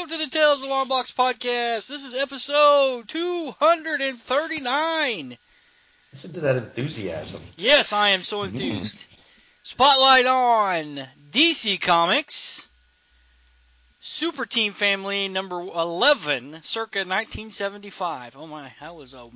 welcome to the Tales of the Long Box podcast. This is episode 239. Listen to that enthusiasm. Yes, I am so enthused. Spotlight on DC Comics, Super Team Family number 11, circa 1975. Oh my, that was a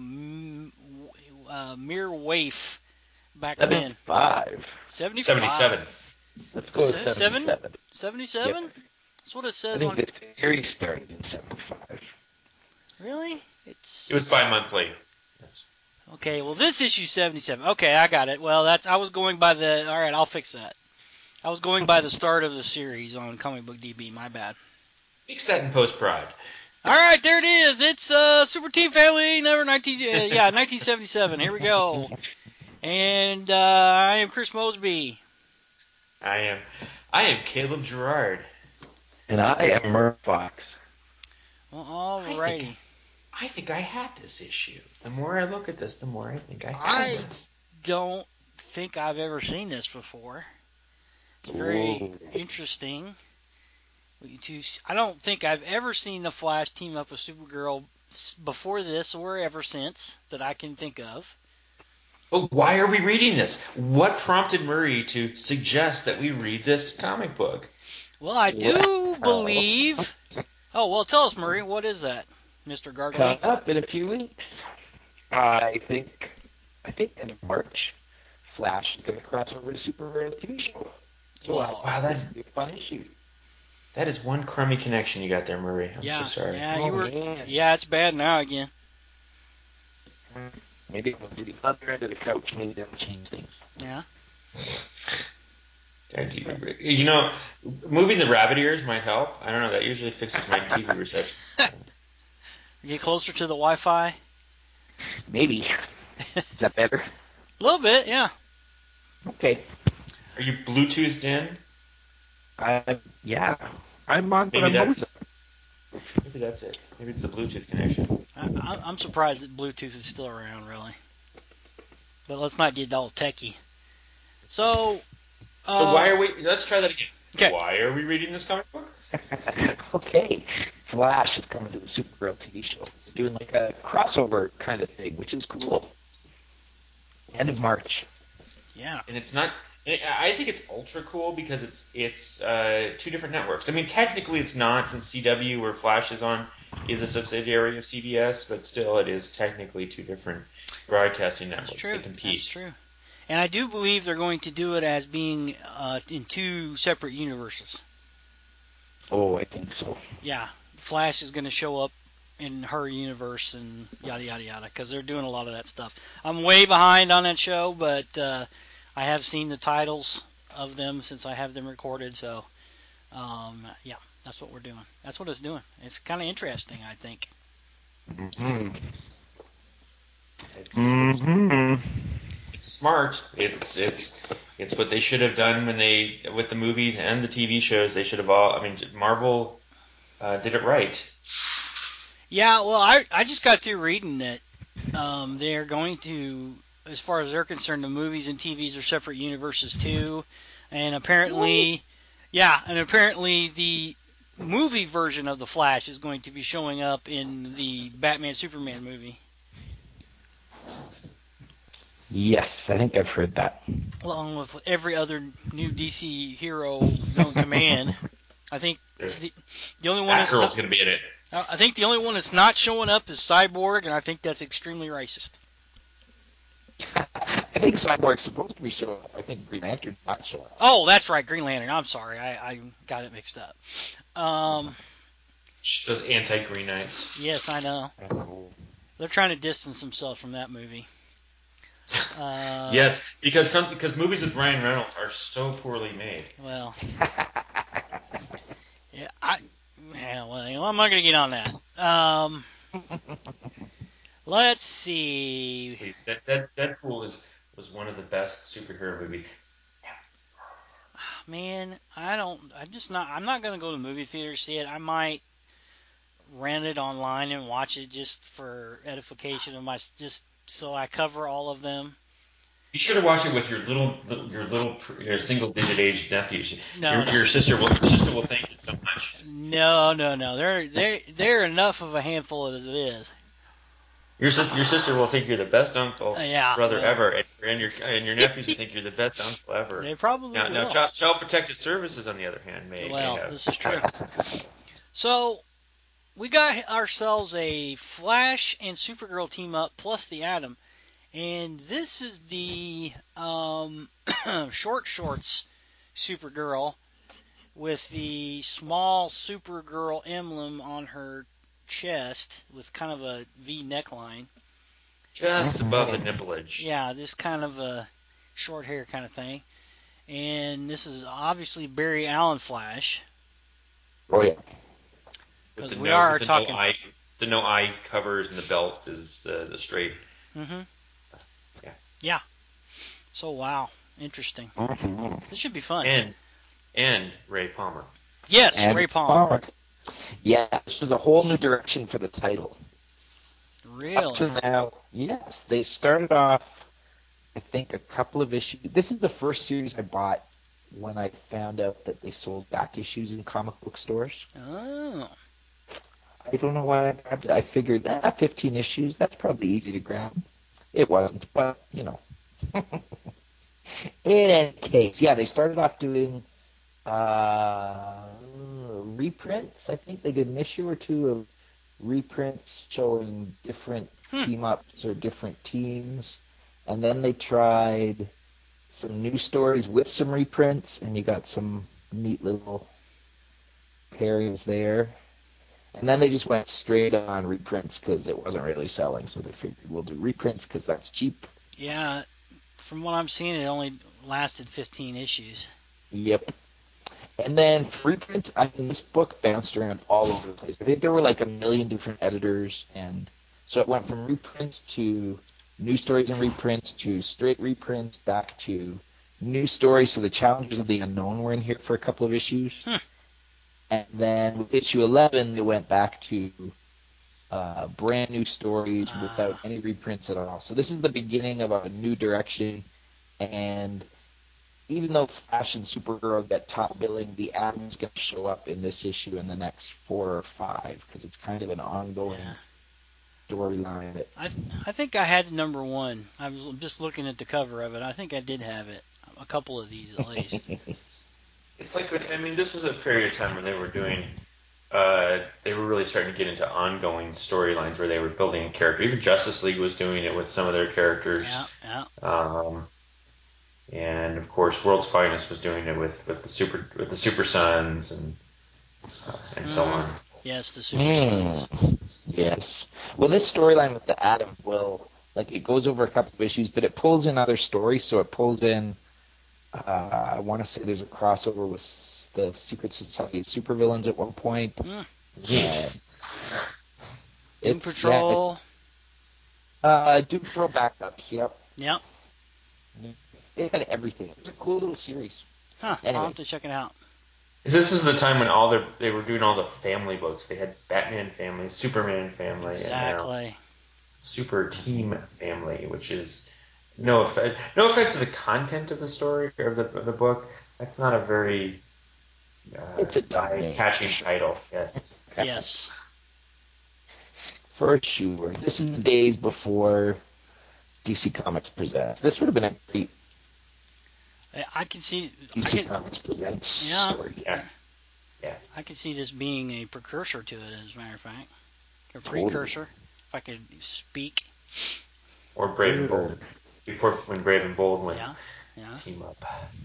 mere waif back then. 75. 77. Let's go with 77. 77? Yep. That's what it I says think on... the series started in 75. Really? It was bi-monthly. Yes. Okay, well, this issue 77. Okay, I got it. Well, I was going by the... All right, I'll fix that. I was going by the start of the series on Comic Book DB. My bad. Fix that in post-prod. All right, there it is. It's Super Team Family number 1977. Here we go. And I am Chris Mosby. I am Caleb Gerard. And I am Murph Fox. Well, all righty. I think I had this issue. The more I look at this, the more I think I had this. Don't think I've ever seen this before. It's very interesting. I don't think I've ever seen the Flash team up with Supergirl before this or ever since that I can think of. Oh, why are we reading this? What prompted Murray to suggest that we read this comic book? Well, I do believe... Oh, well, tell us, Murray. What is that, Mr. Gargley? Coming up in a few weeks. I think end of March, Flash is going to cross over to Supergirl TV show. So wow, that's a fun issue. That is one crummy connection you got there, Murray. I'm so sorry. Yeah, Yeah, it's bad now again. Maybe we'll do the other end of the couch. Maybe that'll change things. Yeah. You know, moving the rabbit ears might help. I don't know. That usually fixes my TV reception. Get closer to the Wi-Fi? Maybe. Is that better? A little bit, yeah. Okay. Are you Bluetoothed in? Yeah. I'm on. Maybe that's it. Maybe it's the Bluetooth connection. I'm surprised that Bluetooth is still around, really. But let's not get all techie. So why are we... Let's try that again. Okay. Why are we reading this comic book? Okay. Flash is coming to the Supergirl TV show. They're doing like a crossover kind of thing, which is cool. End of March. Yeah. And it's not... I think it's ultra cool because it's two different networks. I mean, technically it's not, since CW, where Flash is on, is a subsidiary of CBS, but still it is technically two different broadcasting networks. That's true. They compete. That's true. And I do believe they're going to do it as being in two separate universes. Oh, I think so. Yeah. Flash is going to show up in her universe and yada, yada, yada, because they're doing a lot of that stuff. I'm way behind on that show, but I have seen the titles of them since I have them recorded, so yeah, that's what we're doing. That's what it's doing. It's kind of interesting, I think. Mm-hmm. It's smart. It's what they should have done with the movies and the TV shows. They should have all. I mean, Marvel did it right. Yeah, well, I just got through reading that they're going to, as far as they're concerned, the movies and TVs are separate universes too, and apparently the movie version of the Flash is going to be showing up in the Batman Superman movie. Yes, I think I've heard that. Along with every other new DC hero known to man. I think the only one Batgirl's going to be in it. I think the only one that's not showing up is Cyborg, and I think that's extremely racist. I think Cyborg's supposed to be showing up. I think Green Lantern's not showing up. Oh, that's right, Green Lantern. I'm sorry, I got it mixed up. Those anti-Green Knights. Yes, I know. They're trying to distance themselves from that movie. Yes, because movies with Ryan Reynolds are so poorly made. Well, yeah, I'm not going to get on that. Let's see. That Deadpool was one of the best superhero movies. Man, I'm not going to go to the movie theater to see it. I might rent it online and watch it just for edification of just so I cover all of them. Be sure to watch it with your single digit age nephews. No. Your sister will thank you so much. much. No. They're enough of a handful as it is. Your sister will think you're the best uncle Yeah, brother well, ever, and your nephews will think you're the best uncle ever. they probably Now will. Child Protective Services, on the other hand, may Well, have. this is true. So we got ourselves a Flash and Supergirl team up plus the Atom, and this is the shorts Supergirl with the small Supergirl emblem on her chest with kind of a V neckline. Just above the nipplage. Yeah, this kind of a short hair kind of thing. And this is obviously Barry Allen Flash. Oh yeah. Because we are talking. The no eye covers and the belt is the straight. Mm-hmm. Yeah. Yeah. So wow, interesting. Mm-hmm. This should be fun. And Ray Palmer. Yes, And Ray Palmer. Yeah, this was a whole new direction for the title. Really? Up to now, yes. They started off, I think, a couple of issues. This is the first series I bought when I found out that they sold back issues in comic book stores. Oh. I don't know why I grabbed it. I figured, 15 issues, that's probably easy to grab. It wasn't, but, you know. In any case, yeah, they started off doing reprints. I think they did an issue or two of reprints showing different team-ups or different teams. And then they tried some new stories with some reprints, and you got some neat little pairings there. And then they just went straight on reprints because it wasn't really selling, so they figured we'll do reprints because that's cheap. Yeah, from what I'm seeing, it only lasted 15 issues. Yep. And then for reprints, I mean, this book bounced around all over the place. I think there were like a million different editors, and so it went from reprints to new stories and reprints to straight reprints back to new stories. So the Challengers of the Unknown were in here for a couple of issues. And then with issue 11, they went back to brand new stories without any reprints at all. So this is the beginning of a new direction. And even though Flash and Supergirl get top billing, the Atom's going to show up in this issue in the next 4 or 5 because it's kind of an ongoing storyline. I think I had number 1. I was just looking at the cover of it. I think I did have it. A couple of these at least. It's like, I mean, this was a period of time when they were doing, they were really starting to get into ongoing storylines where they were building a character. Even Justice League was doing it with some of their characters. Yeah. And of course, World's Finest was doing it with the Super Sons and so on. Yes, the Super Sons. Yes. Well, this storyline with the Atom it goes over a couple of issues, but it pulls in other stories. So it pulls in. I want to say there's a crossover with the Secret Society of Supervillains at one point. Doom Patrol. Doom Patrol backups, yep. Yep. It had everything. It was a cool little series. Anyway. I'll have to check it out. This is the time when they were doing all the family books. They had Batman Family, Superman Family, exactly. And now Super Team Family, which is no offense to the content of the story or of the book. That's not a very it's a catchy title. Yes. Yes. For sure. This is the days before DC Comics Presents. This would have been a great I can see DC Comics Presents story. Yeah. I can see this being a precursor to it, as a matter of fact. A precursor, if I could speak. Or Brave and Bold. Before, when Brave and Bold went team up.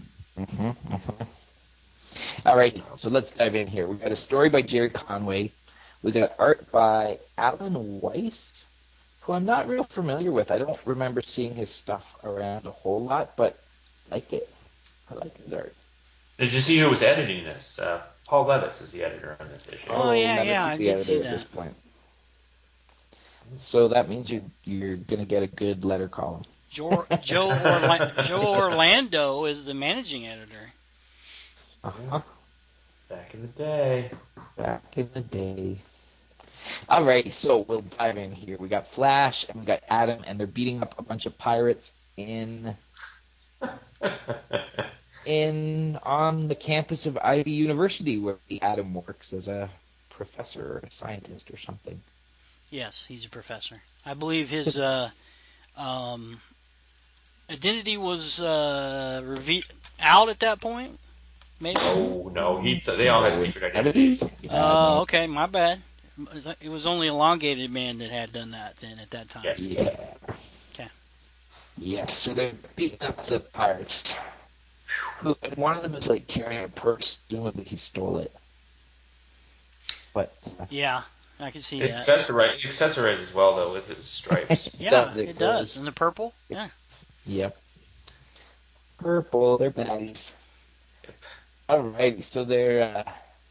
All right, so let's dive in here. We've got a story by Jerry Conway. We got art by Alan Weiss, who I'm not real familiar with. I don't remember seeing his stuff around a whole lot, but I like it. I like his art. Did you see who was editing this? Paul Levis is the editor on this issue. Oh, yeah, I did see that. At this point. So that means you're going to get a good letter column. Joe Orlando is the managing editor. Uh-huh. Back in the day. Alrighty, so we'll dive in here. We got Flash and we got Atom, and they're beating up a bunch of pirates in on the campus of Ivy University, where Adam works as a professor or a scientist or something. Yes, he's a professor. I believe his um, identity was out at that point. Maybe. No, they all had secret identities. Okay, my bad. It was only Elongated Man that had done that then at that time. Yeah. Okay. Yes, so they're beating up the pirates. And one of them is like carrying a purse, presumably he stole it. But Yeah, I can see It that. accessorizes well though with his stripes. Yeah, it does. And the purple? Yeah. Yep. Purple, they're baddies. Alrighty, so they're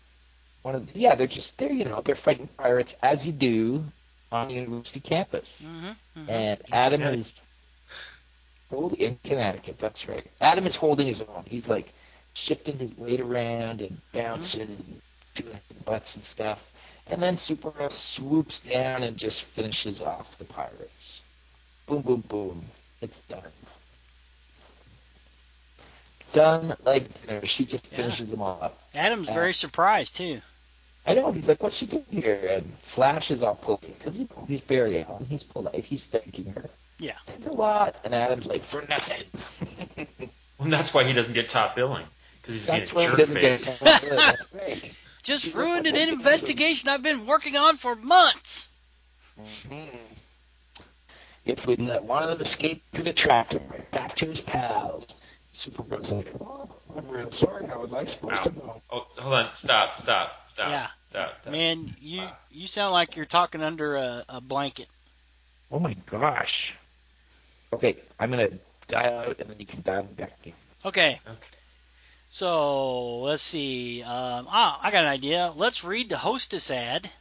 they're fighting pirates as you do on the university campus. And Adam is in Connecticut, that's right. Adam is holding his own. He's like shifting his weight around and bouncing and doing butts and stuff. And then Supergirl swoops down and just finishes off the pirates. Boom, boom, boom. It's done. Done like dinner. She just finishes them all up. Adam's very surprised too. I know. He's like, "What's she doing here?" And Flash is all polite because he's Barry Allen. He's polite. He's thanking her. Yeah. It's a lot. And Adam's like, "For nothing." Well, that's why he doesn't get top billing because he's being a That's jerk face. That's right. Just ruined an investigation I've been working on for months. If we'd let one of them escape to the tractor, right back to his pals. Supergirl's like, "Oh, I'm real sorry. How was I supposed to know?" Oh, hold on. Stop. Yeah. Stop. Man, you sound like you're talking under a blanket. Oh my gosh. Okay, I'm gonna dial out and then you can dial me back in. Okay. So let's see. I got an idea. Let's read the hostess ad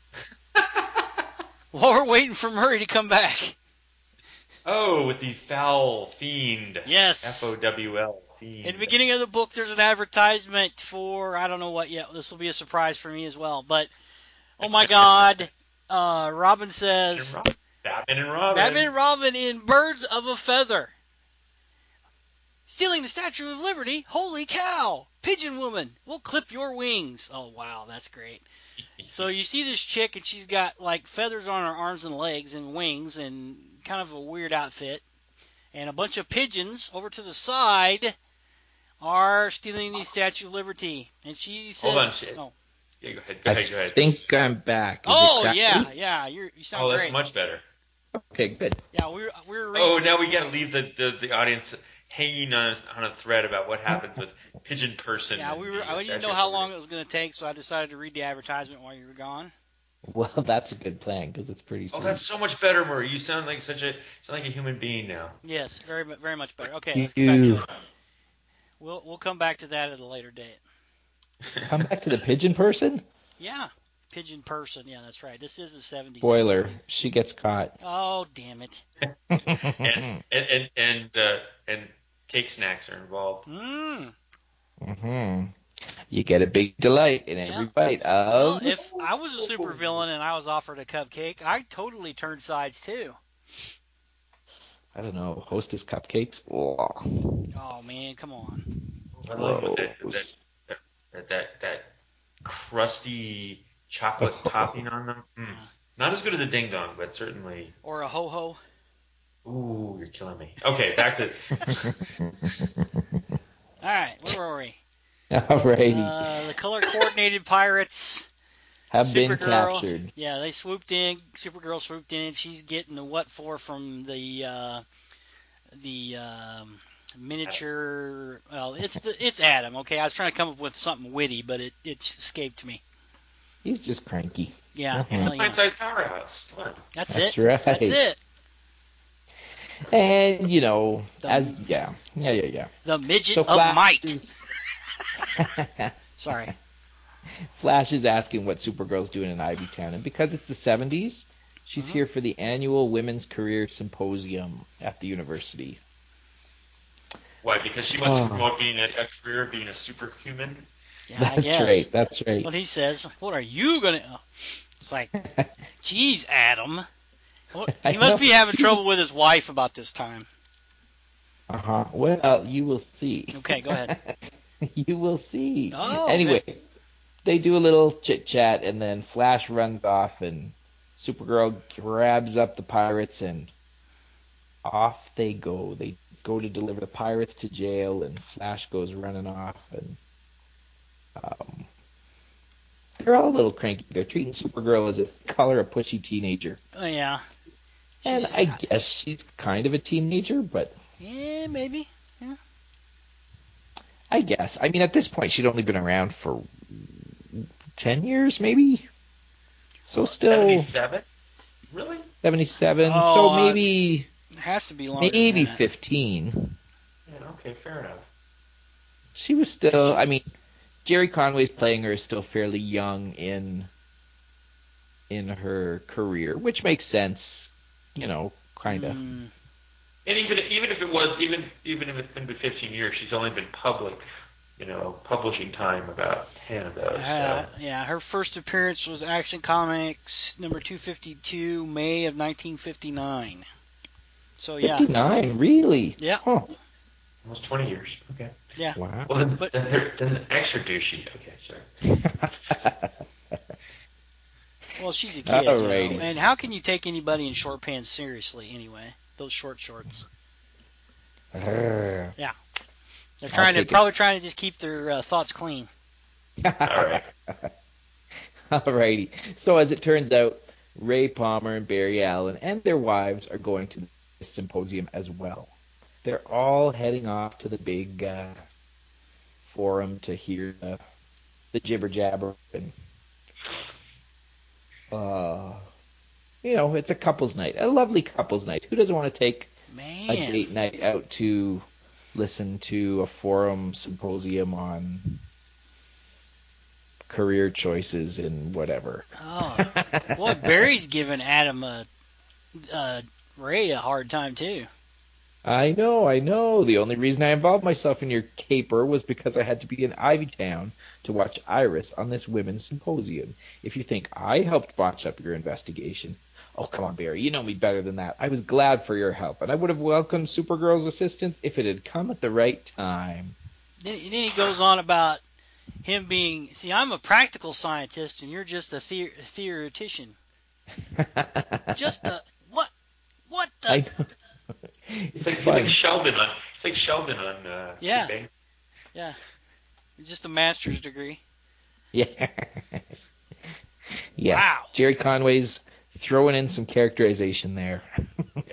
while we're waiting for Murray to come back. Oh, with the foul fiend. Yes. FOWL fiend. In the beginning of the book, there's an advertisement for, I don't know what yet. This will be a surprise for me as well. But, oh my God, Robin says, Batman and Robin in Birds of a Feather. Stealing the Statue of Liberty? Holy cow! Pigeon Woman, we'll clip your wings. Oh, wow, that's great. So you see this chick, and she's got, like, feathers on her arms and legs and wings and kind of a weird outfit. And a bunch of pigeons over to the side are stealing the Statue of Liberty. And she says... Hold on, shit. Oh. Yeah, go ahead. I think I'm back. Yeah, you sound great. That's much better. Okay, good. Yeah, we're Oh, now we got to leave the audience hanging on a thread about what happens with Pigeon Person. Yeah, I didn't know how long it was going to take, so I decided to read the advertisement while you were gone. Well, that's a good plan because it's pretty. Oh, that's so much better, Murray. You sound like a human being now. Yes, very very much better. Okay, let's get back to it. We'll come back to that at a later date. Come back to the Pigeon Person? Yeah, Pigeon Person. Yeah, that's right. This is the 70s. Spoiler: she gets caught. Oh, damn it! and cake snacks are involved. You get a big delight in every bite of. Well, if I was a supervillain and I was offered a cupcake, I'd totally turn sides too. I don't know, Hostess cupcakes. Oh man, come on. I love that crusty chocolate topping on them. Not as good as a ding dong, but certainly. Or a ho ho. Ooh, you're killing me. Okay, back to. All right, where were we? Alrighty. The color coordinated pirates have been captured. Yeah, they swooped in. Supergirl swooped in. She's getting the what for from the miniature. Well, it's Adam. Okay, I was trying to come up with something witty, but it escaped me. He's just cranky. Yeah, he's the pint-sized powerhouse. That's right. That's it. And the midget of might. Sorry. Flash is asking what Supergirl's doing in Ivytown, and because it's the 70s, she's here for the annual Women's Career Symposium at the university. Why? Because she wants to promote being a career of being a superhuman. Yeah, That's right. What he says. What are you gonna? It's like, geez, Adam. He must be having trouble with his wife about this time. Uh-huh. Well, you will see. Okay, go ahead. You will see. Oh, Anyway, okay. they do a little chit chat, and then Flash runs off, and Supergirl grabs up the pirates, and off they go. They go to deliver the pirates to jail, and Flash goes running off, and um, they're all a little cranky. They're treating Supergirl as if they call her a pushy teenager, Oh, yeah. and She's, I guess she's kind of a teenager, but yeah, maybe. Yeah. I guess. I mean, at this point, she'd only been around for 10 years, maybe. So Well, still 77? Really? 77. So oh, maybe it has to be longer than maybe that. 15. Yeah, okay, fair enough. She was still. I mean, Jerry Conway's playing her is still fairly young in her career, which makes sense. Kind of. Mm, And even if it was even if it's been 15 years, she's only been publishing time about 10 of those. So yeah, her first appearance was Action Comics number 252, May of 1959. So, yeah. 59, really? Yeah, Huh. almost 20 years. Okay. yeah. Wow. Well, then, But then the extra douchey. Okay, sorry. Well, she's a kid, Alrighty. And how can you take anybody in short pants seriously anyway? Those short shorts. I'll Yeah, they're take probably trying to just keep their thoughts clean. All right. Alrighty. So as it turns out, Ray Palmer and Barry Allen and their wives are going to the symposium as well. They're all heading off to the big forum to hear the jibber jabber, and uh, it's a couples night, a lovely couples night. Who doesn't want to take a Man, date night out to listen to a forum symposium on career choices and whatever? oh boy, Barry's giving Adam a Ray a hard time too. I know, I know. The only reason I involved myself in your caper was because I had to be in Ivytown to watch Iris on this women's symposium. If you think I helped botch up your investigation, oh, come on, Barry, you know me better than that. I was glad for your help, and I would have welcomed Supergirl's assistance if it had come at the right time. Then he goes on about him being. See, I'm a practical scientist, and you're just a theoretician. Just a what? What the? I know. It's It's like fun. Sheldon on. It's like Sheldon on Big Yeah, Bang. yeah. Just a master's degree. Yeah. Yes. Wow. Jerry Conway's throwing in some characterization there. Yes.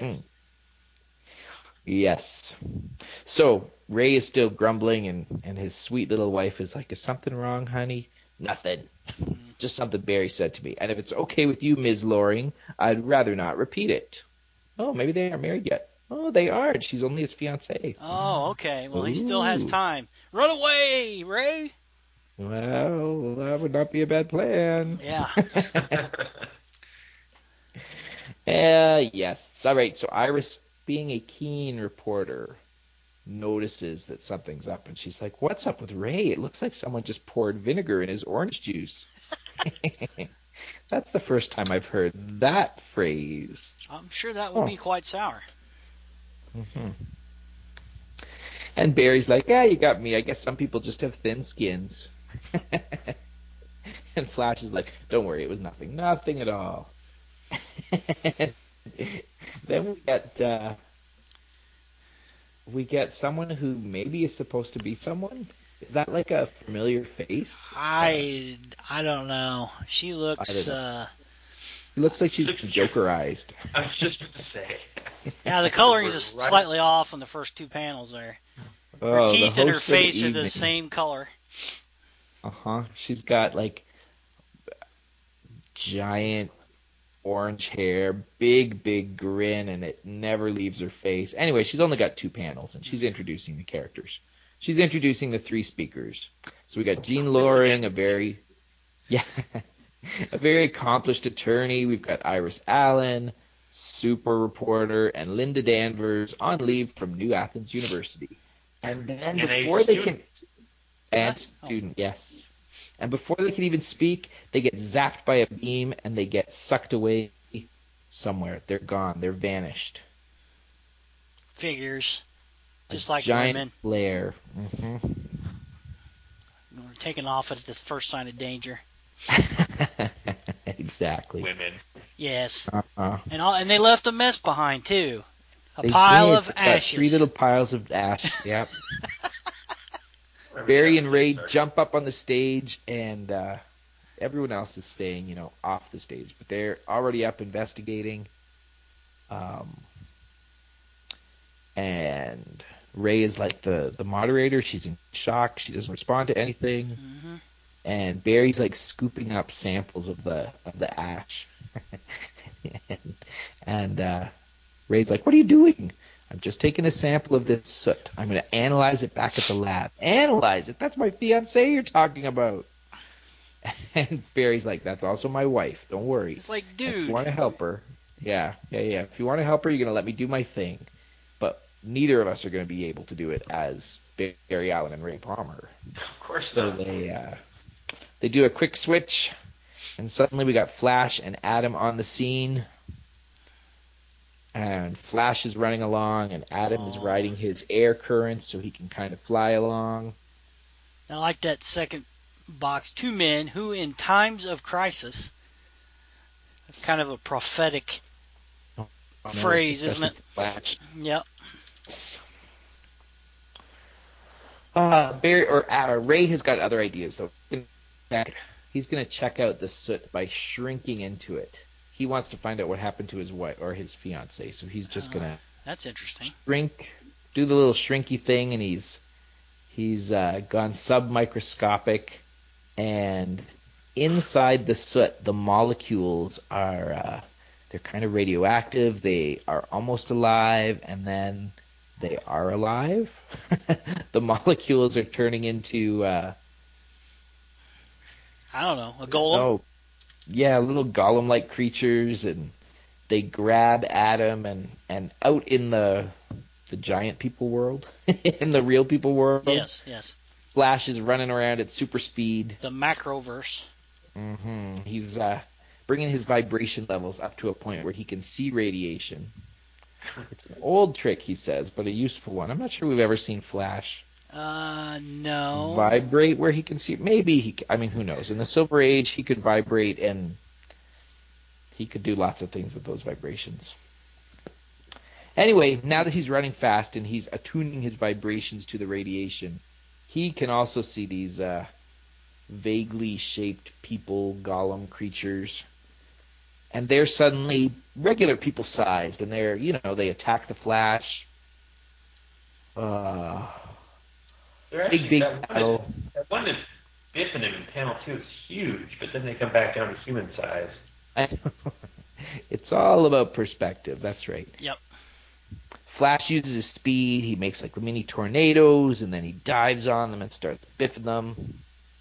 Yes. So Ray is still grumbling, and his sweet little wife is like, "Is something wrong, honey?" "Nothing. Mm. Just something Barry said to me. And if it's okay with you, Ms. Loring, I'd rather not repeat it." "Oh, maybe they aren't married yet." "Oh, they aren't. She's only his fiancée." Oh, okay. Well, he still has Ooh. time. Run away, Ray. Well, that would not be a bad plan. Yeah. Yes. All right. So Iris, being a keen reporter, notices that something's up, and she's like, "What's up with Ray? It looks like someone just poured vinegar in his orange juice." That's the first time I've heard that phrase. I'm sure that would Oh. be quite sour. Hmm. And Barry's like, "Yeah, you got me. I guess some people just have thin skins." And Flash is like, "Don't worry, it was nothing. Nothing at all." Then we get someone who maybe is supposed to be someone. Is that like a familiar face? I don't know. She I looks don't know. It looks like she's Jokerized. I was just going to say. yeah, the The coloring is word just right. slightly off on the first two panels there. Her Oh, the teeth and her host for the face are the evening. same color. Uh-huh. She's got like giant orange hair, big, big grin, and it never leaves her face. Anyway, she's only got two panels, and she's introducing the characters. She's introducing the three speakers. So we got Jean Loring, yeah, a very accomplished attorney. We've got Iris Allen, super reporter, and Linda Danvers on leave from New Athens University. And then And a before they student. can, and What? Oh. student, yes. And before they can even speak, they get zapped by a beam and they get sucked away somewhere. They're gone. They're vanished. Figures. Just like giant women. flare. We're taking off at the first sign of danger. Exactly. Women. Yes. Uh-huh. And they left a mess behind, too. A They pile did. of They've got ashes. 3 little piles of ash. Yep. Remember Barry that and when Ray they started. jump up on the stage, and everyone else is staying, off the stage. But they're already up investigating. And Ray is like the moderator. She's in shock. She doesn't respond to anything. Mm-hmm. And Barry's like scooping up samples of the ash. and Ray's like, "What are you doing?" "I'm just taking a sample of this soot. I'm going to analyze it back at the lab." "Analyze it? That's my fiancée you're talking about." And Barry's like, "That's also my wife. Don't worry. It's like, And if you dude. want to help her, yeah. If you want to help her, you're going to let me do my thing. But neither of us are going to be able to do it as Barry Allen and Ray Palmer." Of course So not. they do a quick switch, and suddenly we got Flash and Adam on the scene. And Flash is running along, and Adam is riding his air current so he can kind of fly along. I like that second box. 2 men who, in times of crisis, it's kind of a prophetic phrase, isn't it? Flash. Yep. Ray has got other ideas though. He's going to check out the soot by shrinking into it. He wants to find out what happened to his wife or his fiance, so he's just going to That's interesting. shrink, do the little shrinky thing, and he's gone submicroscopic, and inside the soot, the molecules are they're kind of radioactive. They are almost alive, and then they are alive. The molecules are turning into I don't know. A golem? little golem-like creatures, and they grab Adam and out in the giant people world, in the real people world. Yes. Flash is running around at super speed. The macroverse. He's bringing his vibration levels up to a point where he can see radiation. It's an old trick, he says, but a useful one. I'm not sure we've ever seen Flash No. vibrate where he can see it. Maybe who knows? In the Silver Age, he could vibrate, and he could do lots of things with those vibrations. Anyway, now that he's running fast and he's attuning his vibrations to the radiation, he can also see these vaguely shaped people, golem creatures. And they're suddenly regular people sized, and they attack the Flash. Big battle. That one that's biffing him in panel 2 is huge, but then they come back down to human size. It's all about perspective. That's right. Yep. Flash uses his speed. He makes like mini tornadoes, and then he dives on them and starts biffing them.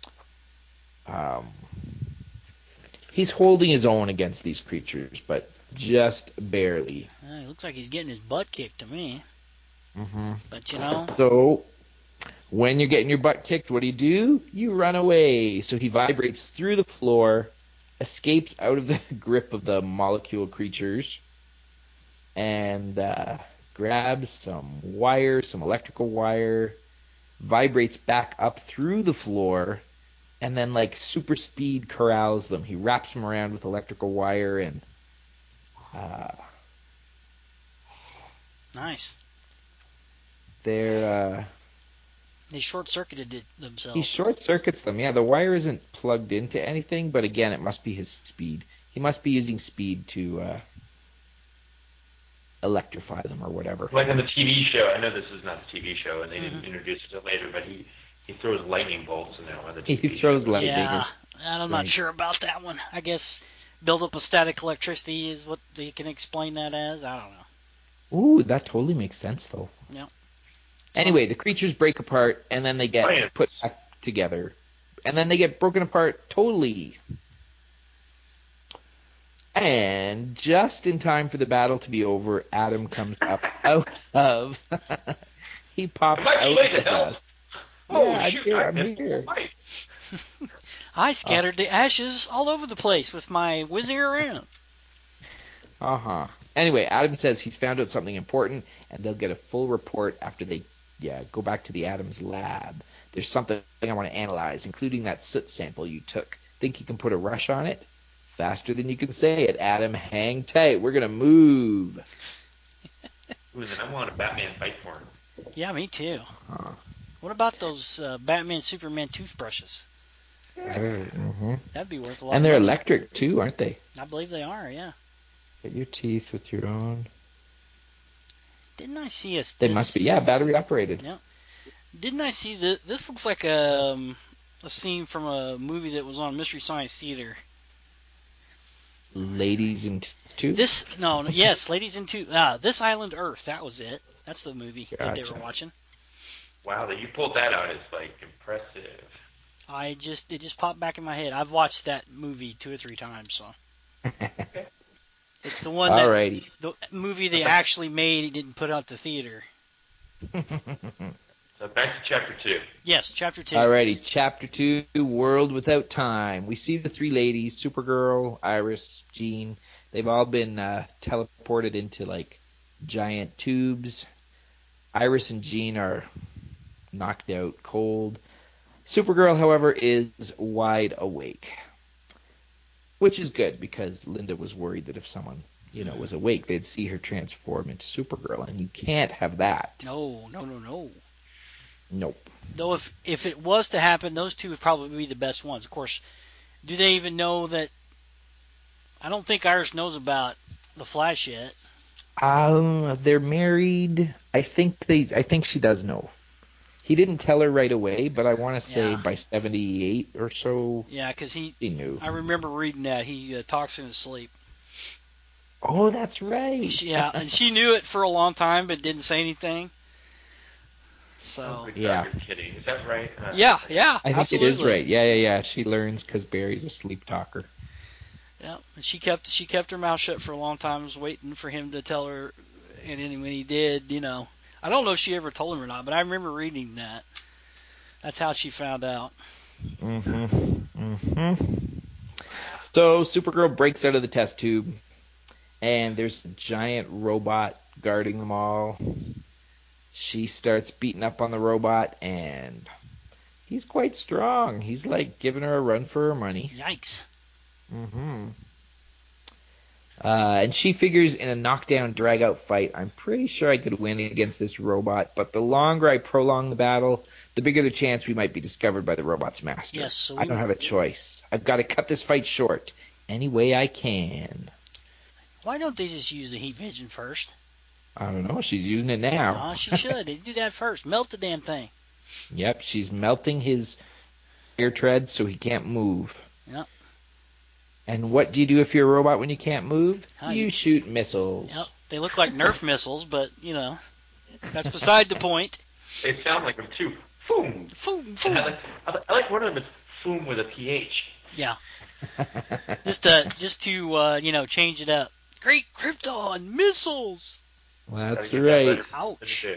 He's holding his own against these creatures, but just barely. It looks like he's getting his butt kicked to me. But So, when you're getting your butt kicked, what do? You run away. So he vibrates through the floor, escapes out of the grip of the molecule creatures, and grabs some wire, some electrical wire, vibrates back up through the floor, and then like super speed corrals them. He wraps them around with electrical wire, and nice. They're They short-circuited themselves. he short circuits them. Yeah, the wire isn't plugged into anything, but again, it must be his speed. He must be using speed to electrify them or whatever. Like on the TV show, I know this is not the TV show, and they didn't introduce it later, but he throws lightning bolts in there on the TV He throws show. lightning. Yeah, I'm not sure about that one. I guess build up a static electricity is what they can explain that as. I don't know. Ooh, that totally makes sense, though. Yep. Anyway, the creatures break apart, and then they get put back together. And then they get broken apart totally. And just in time for the battle to be over, Adam comes up out of... he pops out of the dust. Oh, yeah, shoot, I'm here. I scattered the ashes all over the place with my whizzing around. Anyway, Adam says he's found out something important, and they'll get a full report after they go back to the Adams lab. There's something I want to analyze, including that soot sample you took. Think you can put a rush on it? Faster than you can say it, Adam. Hang tight. We're going to move. Ooh, then I want a Batman fight for him. Yeah, me too. What about those Batman Superman toothbrushes? Mm-hmm. That'd be worth a lot. And they're of money. electric too, aren't they? I believe they are. Yeah. Get your teeth with your own. Didn't I see a? They must be. Yeah, battery operated. Yeah. Didn't I see this? This looks like a scene from a movie that was on Mystery Science Theater. Ladies in Tubes? Yes, Ladies in Tubes. This Island Earth, that was it. That's the movie that they were watching. Wow, that you pulled that out is like impressive. It just popped back in my head. I've watched that movie 2 or 3 times, so. It's the one the movie they actually made and didn't put out the theater. So back to chapter 2. Yes, chapter 2. Alrighty, chapter 2, World Without Time. We see the 3 ladies, Supergirl, Iris, Jean. They've all been teleported into like giant tubes. Iris and Jean are knocked out cold. Supergirl, however, is wide awake. Which is good because Linda was worried that if someone, was awake, they'd see her transform into Supergirl, and you can't have that. No. Nope. Though if it was to happen, those two would probably be the best ones. Of course, do they even know that? I don't think Iris knows about the Flash yet. They're married. I think she does know. He didn't tell her right away, but I want to say by 78 or so. Yeah, because he knew. I remember reading that he talks in his sleep. Oh, that's right. Yeah, and she knew it for a long time, but didn't say anything. So you're kidding. Is that right? Yeah, I think absolutely. it is right. Yeah. She learns because Barry's a sleep talker. Yeah, and she kept her mouth shut for a long time. Was waiting for him to tell her, and then when he did, I don't know if she ever told him or not, but I remember reading that. That's how she found out. So Supergirl breaks out of the test tube, and there's a giant robot guarding them all. She starts beating up on the robot, and he's quite strong. He's like giving her a run for her money. Yikes. And she figures in a knockdown, drag-out fight, I'm pretty sure I could win against this robot, but the longer I prolong the battle, the bigger the chance we might be discovered by the robot's master. Yes, so I don't have a choice. I've got to cut this fight short any way I can. Why don't they just use the heat vision first? I don't know. She's using it now. She should. They do that first. Melt the damn thing. Yep, she's melting his air tread so he can't move. Yep. And what do you do if you're a robot when you can't move? You shoot missiles. Yep. They look like Nerf missiles, but, that's beside the point. They sound like them, too. Foom. Foom. I like one of them is foom with a PH. Yeah. just to change it up. Great Krypton missiles. That's right. Ouch.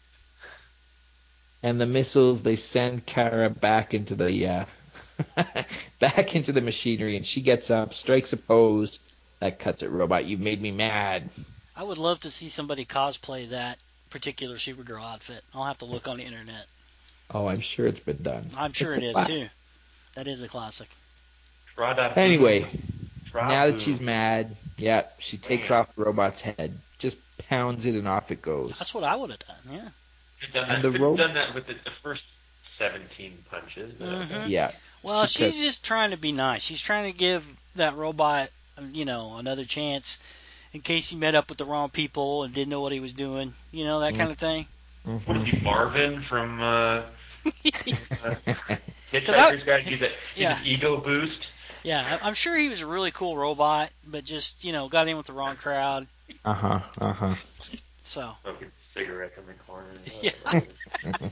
And the missiles, they send Kara back into the machinery, and she gets up, strikes a pose. That cuts it, robot. You've made me mad. I would love to see somebody cosplay that particular Supergirl outfit. I'll have to look on the internet. Oh, I'm sure it's been done. I'm sure it is, too. That is a classic. Anyway, now that she's mad, she takes off the robot's head, just pounds it, and off it goes. That's what I would have done, yeah. You've done that with the first 17 punches. Mm-hmm. Yeah. Well, she's just trying to be nice. She's trying to give that robot, another chance in case he met up with the wrong people and didn't know what he was doing. That kind of thing. Mm-hmm. What is he, Marvin from Hitchhiker's Guide? He's an ego boost. Yeah, I'm sure he was a really cool robot, but just, got in with the wrong crowd. So. Smoking cigarette in the corner. Yeah.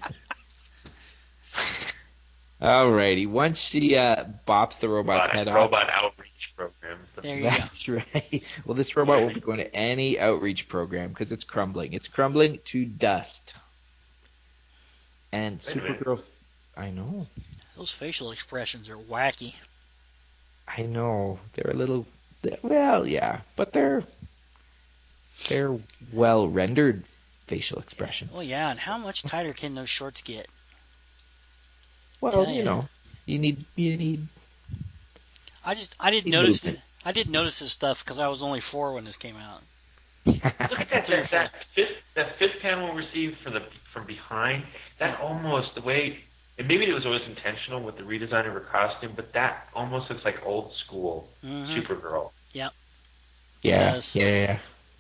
Alrighty, once she bops the robot's head off. Robot outreach program. There you go. That's right. Well, this robot won't be going to any outreach program because it's crumbling. It's crumbling to dust. And Supergirl, I know. Those facial expressions are wacky. I know. They're a little, well, yeah, but they're well rendered facial expressions. Well, yeah, and how much tighter can those shorts get? Well, Tell you ya. know, you need I didn't notice movement. I didn't notice this stuff because I was only 4 when this came out. Look at that 3 or 4. that fifth panel received from behind. That almost the way, and maybe it was always intentional with the redesign of her costume, but that almost looks like old school Supergirl. Yep. It Yeah, does. yeah.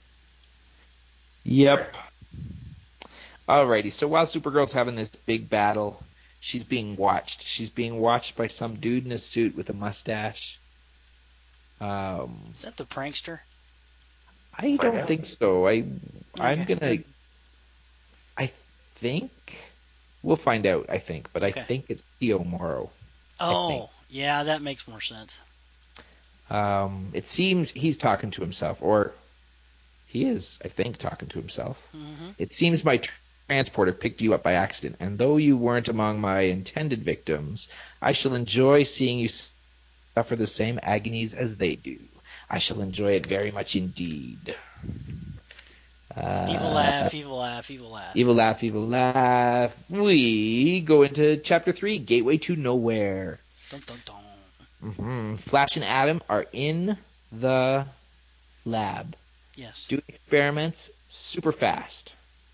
Yep. Alrighty, so while Supergirl's having this big battle, she's being watched. She's being watched by some dude in a suit with a mustache. Is that the prankster? I don't think so. I'm Okay. gonna. I think we'll find out. I think, but Okay. I think it's Theo Morrow. Oh, yeah, that makes more sense. It seems he's talking to himself, or he is, I think, talking to himself. Mm-hmm. It seems my transporter picked you up by accident, and though you weren't among my intended victims, I shall enjoy seeing you suffer the same agonies as they do. I shall enjoy it very much indeed. Evil laugh, evil laugh, evil laugh. Evil laugh, evil laugh. We go into Chapter 3, Gateway to Nowhere. Dun, dun, dun. Flash and Adam are in the lab. Yes. Doing experiments super fast.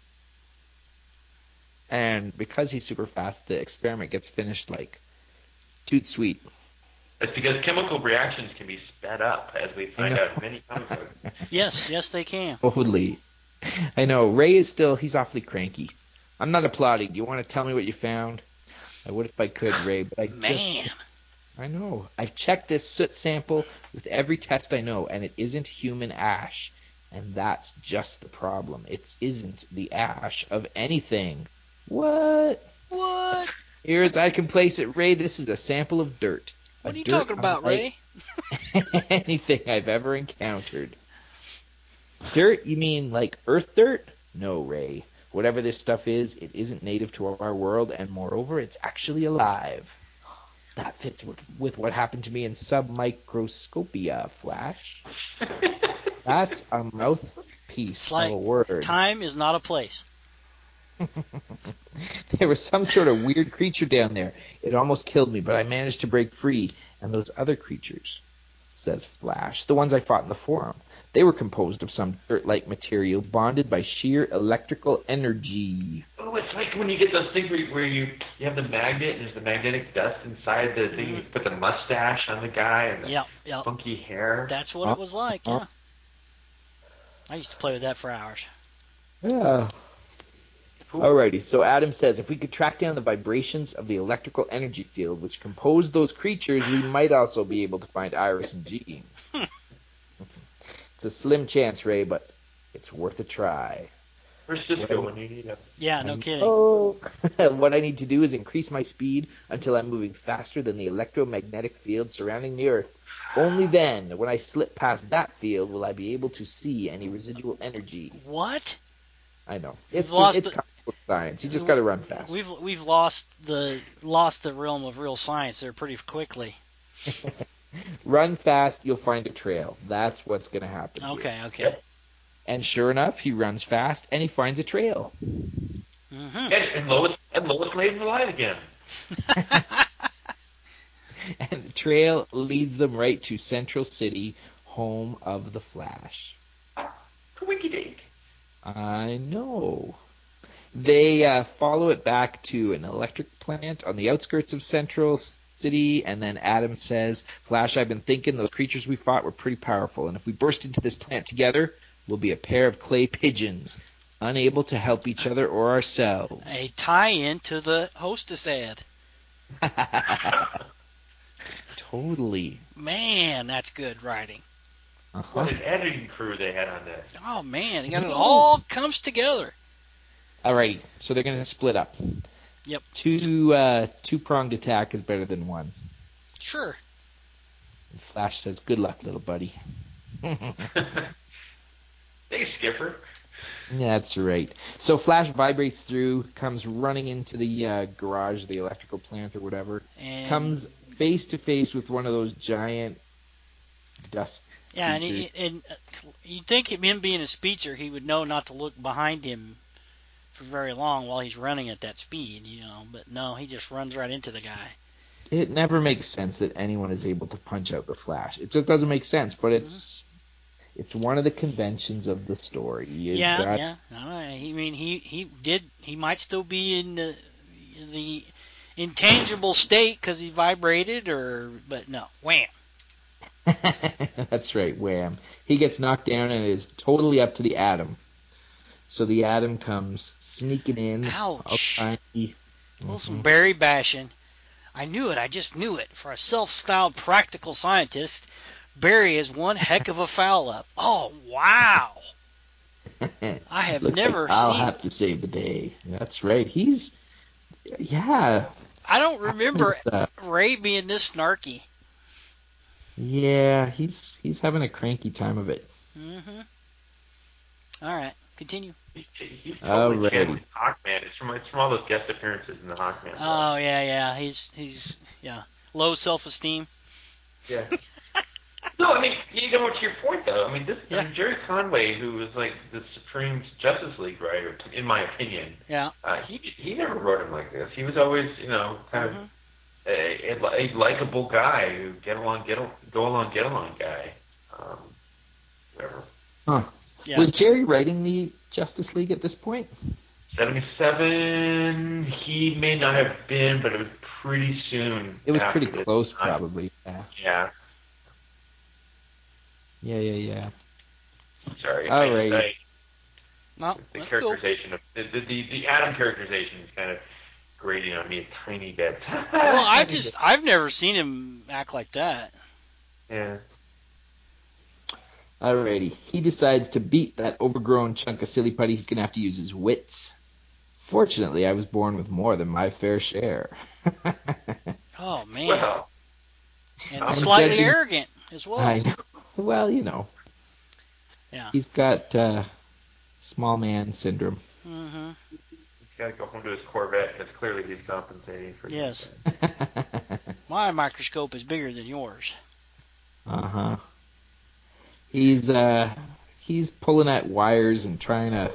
And because he's super fast, the experiment gets finished like toot sweet. It's because chemical reactions can be sped up, as we find out in many comic books. Yes, they can. Totally. I know. Ray is he's awfully cranky. I'm not applauding. Do you want to tell me what you found? I would if I could, Ray, but I know. I've checked this soot sample with every test I know, and it isn't human ash. And that's just the problem. It isn't the ash of anything. What? Here as I can place it, Ray, this is a sample of dirt. What are you talking about, Ray? Anything I've ever encountered. Dirt? You mean like earth dirt? No, Ray. Whatever this stuff is, it isn't native to our world, and moreover, it's actually alive. That fits with what happened to me in submicroscopia, Flash. That's a mouthpiece of a word. Time is not a place. There was some sort of weird creature down there. It almost killed me, but I managed to break free. And those other creatures, says Flash, the ones I fought in the forum, they were composed of some dirt-like material bonded by sheer electrical energy. Oh, it's like when you get those things where you have the magnet and there's the magnetic dust inside the thing. You put the mustache on the guy and the funky hair. That's what it was like, yeah. I used to play with that for hours. Yeah. Alrighty, so Adam says, if we could track down the vibrations of the electrical energy field which compose those creatures, we might also be able to find Iris and Jean. It's a slim chance, Ray, but it's worth a try. Where's Cisco when you need him? Yeah, no kidding. Oh, what I need to do is increase my speed until I'm moving faster than the electromagnetic field surrounding the Earth. Only then, when I slip past that field, will I be able to see any residual energy. What? I know. It's comic book science. You just got to run fast. We've lost the realm of real science there pretty quickly. Run fast, you'll find a trail. That's what's going to happen. Okay. Yep. And sure enough, he runs fast and he finds a trail. Mm-hmm. And Lois Lane's alive again. And the trail leads them right to Central City, home of the Flash. Twinkie-dink. I know. They follow it back to an electric plant on the outskirts of Central City, and then Adam says, Flash, I've been thinking those creatures we fought were pretty powerful, and if we burst into this plant together, we'll be a pair of clay pigeons, unable to help each other or ourselves. A tie-in to the Hostess ad. Totally. Man, that's good writing. What an editing crew they had on this. Oh, man, it all comes together. Alrighty, so they're going to split up. Yep. Two-pronged attack is better than one. Sure. And Flash says, good luck, little buddy. Thanks, Skipper. That's right. So Flash vibrates through, comes running into the garage, the electrical plant or whatever, and comes face to face with one of those giant dust. Yeah, and you'd think him being a speedster, he would know not to look behind him for very long while he's running at that speed, But no, he just runs right into the guy. It never makes sense that anyone is able to punch out the Flash. It just doesn't make sense, but it's one of the conventions of the story. Yeah. I mean, he might still be in the intangible state because he vibrated, but no, wham. That's right, wham. He gets knocked down and it is totally up to the Atom. So the Atom comes sneaking in. Ouch. All tiny. Well, some Barry bashing. I knew it. I just knew it. For a self-styled practical scientist, Barry is one heck of a foul up. Oh, wow. I have Looks never like I'll seen. have to save the day. That's right. I don't remember Ray being this snarky. Yeah, he's having a cranky time of it. Mm-hmm. All right, continue. He's totally channeling Hawkman. It's from all those guest appearances in the Hawkman. Oh yeah. He's low self-esteem. Yeah. No, I mean, to your point though. I mean, Jerry Conway, who was like the supreme Justice League writer, in my opinion. Yeah. He never wrote him like this. He was always, kind of a likable guy who go along, get along guy. Whatever. Huh. Yeah. Was Jerry writing the Justice League at this point? 77. He may not have been, but it was pretty soon. It was pretty close, probably. Yeah. Yeah. Sorry. All right. No, the characterization of the Atom characterization is kind of grating on me a tiny bit. Well, I've never seen him act like that. Yeah. Alrighty. He decides to beat that overgrown chunk of silly putty. He's gonna have to use his wits. Fortunately, I was born with more than my fair share. Oh man. Well, and slightly arrogant as well. I know. Well, Yeah. He's got small man syndrome. Mm-hmm. He's got to go home to his Corvette because clearly he's compensating for. Yes. My microscope is bigger than yours. Uh-huh. He's pulling at wires and trying to.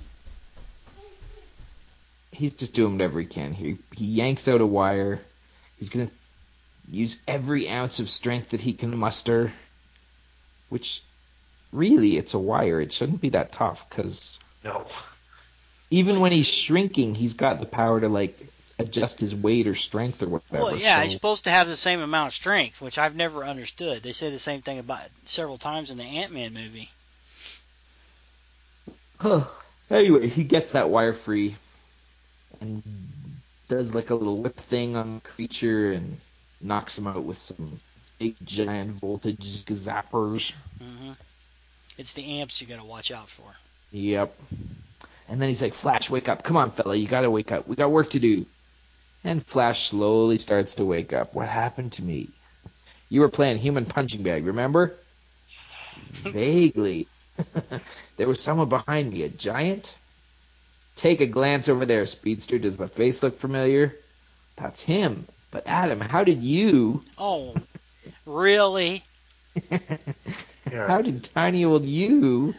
He's just doing whatever he can. He yanks out a wire. He's gonna use every ounce of strength that he can muster. Which, really, it's a wire. It shouldn't be that tough because. No. Even when he's shrinking, he's got the power to adjust his weight or strength or whatever. Well, yeah, he's supposed to have the same amount of strength, which I've never understood. They say the same thing about several times in the Ant-Man movie. Anyway, he gets that wire free and does a little whip thing on the creature and knocks him out with some big giant voltage zappers. Mm-hmm. It's the amps you got to watch out for. Yep. And then he's like, Flash, wake up. Come on, fella. You got to wake up. We got work to do. And Flash slowly starts to wake up. What happened to me? You were playing human punching bag, remember? Vaguely. There was someone behind me. A giant? Take a glance over there, Speedster. Does the face look familiar? That's him. But Adam, how did you... Oh, really? How did tiny old you...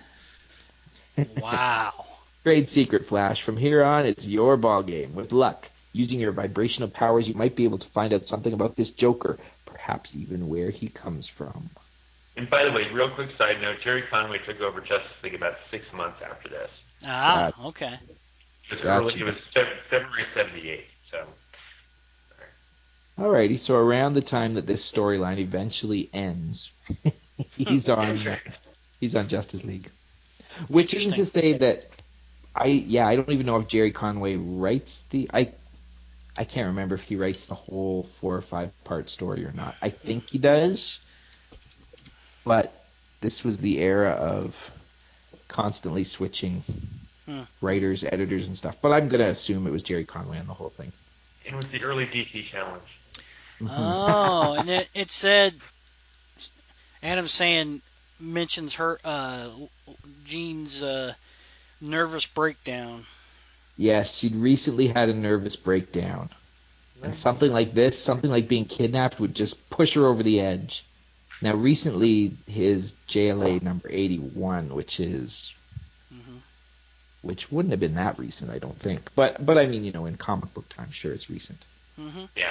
Wow. Trade secret, Flash. From here on, it's your ball game. With luck, using your vibrational powers, you might be able to find out something about this Joker, perhaps even where he comes from. And by the way, real quick side note, Jerry Conway took over Justice League about 6 months after this. Ah, okay. It was February 78, so... Alrighty, so around the time that this storyline eventually ends, he's on Justice League. Which isn't to say that I don't even know if Jerry Conway writes I can't remember if he writes the whole 4 or 5 part story or not. I think he does. But this was the era of constantly switching writers, editors, and stuff. But I'm going to assume it was Jerry Conway on the whole thing. It was the early DC challenge. Oh, and it said, Adam saying, mentions her, Jean's nervous breakdown. Yes, she'd recently had a nervous breakdown. And something like this, something like being kidnapped, would just push her over the edge. Now, recently, his JLA number 81, which is which wouldn't have been that recent, I don't think. But I mean, in comic book time, sure, it's recent. Mm-hmm. Yeah.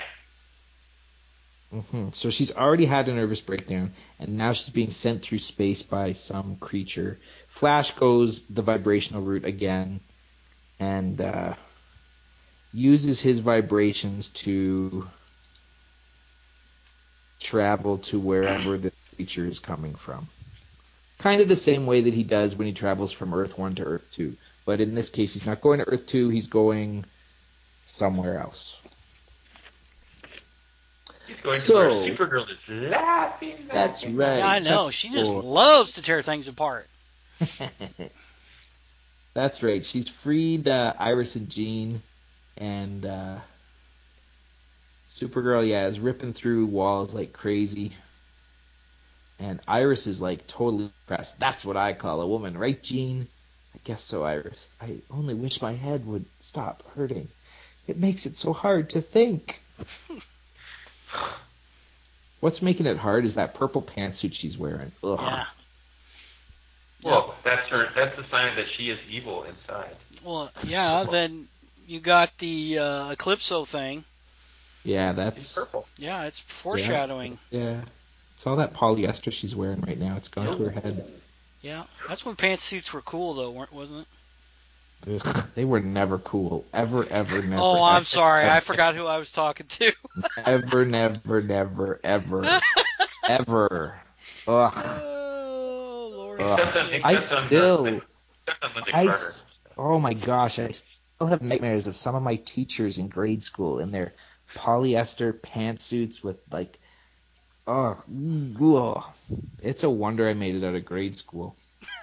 So she's already had a nervous breakdown, and now she's being sent through space by some creature. Flash goes the vibrational route again, and uses his vibrations to travel to wherever the creature is coming from. Kind of the same way that he does when he travels from Earth 1 to Earth 2. But in this case, he's not going to Earth 2, he's going somewhere else. He's going to where Supergirl is laughing. That's right. Yeah, I know. She just loves to tear things apart. That's right. She's freed Iris and Jean, and Supergirl, is ripping through walls like crazy. And Iris is like totally impressed. That's what I call a woman, right, Jean? I guess so, Iris. I only wish my head would stop hurting. It makes it so hard to think. What's making it hard is that purple pantsuit she's wearing. Ugh. Yeah. Well, that's the sign that she is evil inside. Well, yeah. Then you got the Eclipso thing. Yeah, She's that's purple. Yeah, it's foreshadowing. Yeah. It's all that polyester she's wearing right now. It's gone to her head. Yeah, that's when pantsuits were cool, though, wasn't it? Ugh, they were never cool. Ever, never. Oh, I'm ever, sorry. ever, I forgot who I was talking to. never, ever. Ever. Ugh. Oh, Lord. Oh my gosh, I still have nightmares of some of my teachers in grade school in their polyester pantsuits with like, ugh. It's a wonder I made it out of grade school.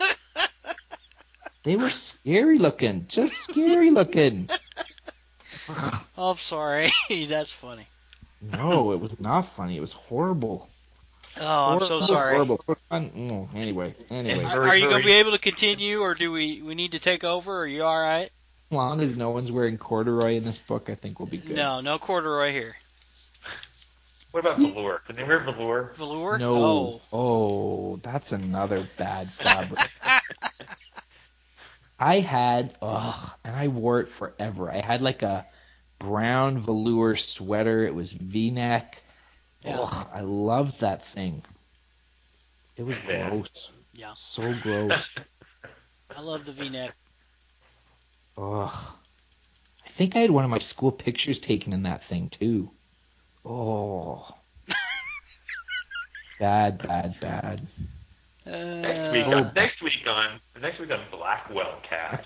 They were scary looking, just scary looking. Oh, I'm sorry. That's funny. No, it was not funny. It was horrible. Oh, I'm so sorry. Horrible. Anyway. Are you going to be able to continue, or do we need to take over? Are you all right? As long as no one's wearing corduroy in this book, I think we'll be good. No corduroy here. What about velour? Can they wear velour? Velour? No. Oh, that's another bad fabric. I had, and I wore it forever. I had like a brown velour sweater. It was V-neck. Yeah. I loved that thing. It was Yeah. gross. Yeah. So gross. I love the V-neck. Ugh. I think I had one of my school pictures taken in that thing too. Oh. Bad. Next week on Blackwell Cast.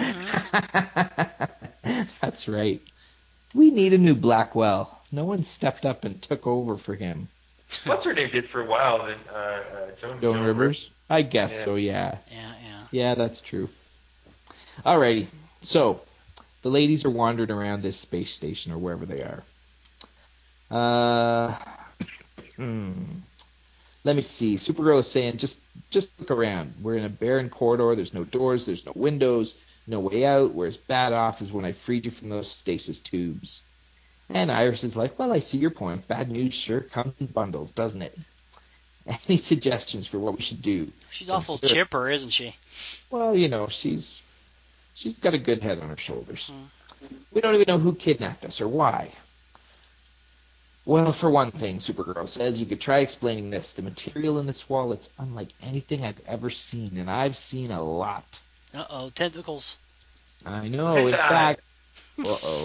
That's right. We need a new Blackwell. No one stepped up and took over for him. What's her name did for a while? Then Joan Rivers? I guess so, yeah. Yeah. Yeah, that's true. Alrighty. So, the ladies are wandering around this space station or wherever they are. Let me see. Supergirl is saying, just look around. We're in a barren corridor. There's no doors. There's no windows. No way out. Whereas bad off is when I freed you from those stasis tubes. And Iris is like, well, I see your point. Bad news sure comes in bundles, doesn't it? Any suggestions for what we should do? She's awful chipper, isn't she? Well, she's got a good head on her shoulders. We don't even know who kidnapped us or why. Well, for one thing, Supergirl says, you could try explaining this. The material in this wall, it's unlike anything I've ever seen, and I've seen a lot. Uh-oh, tentacles. I know, in fact... Uh-oh.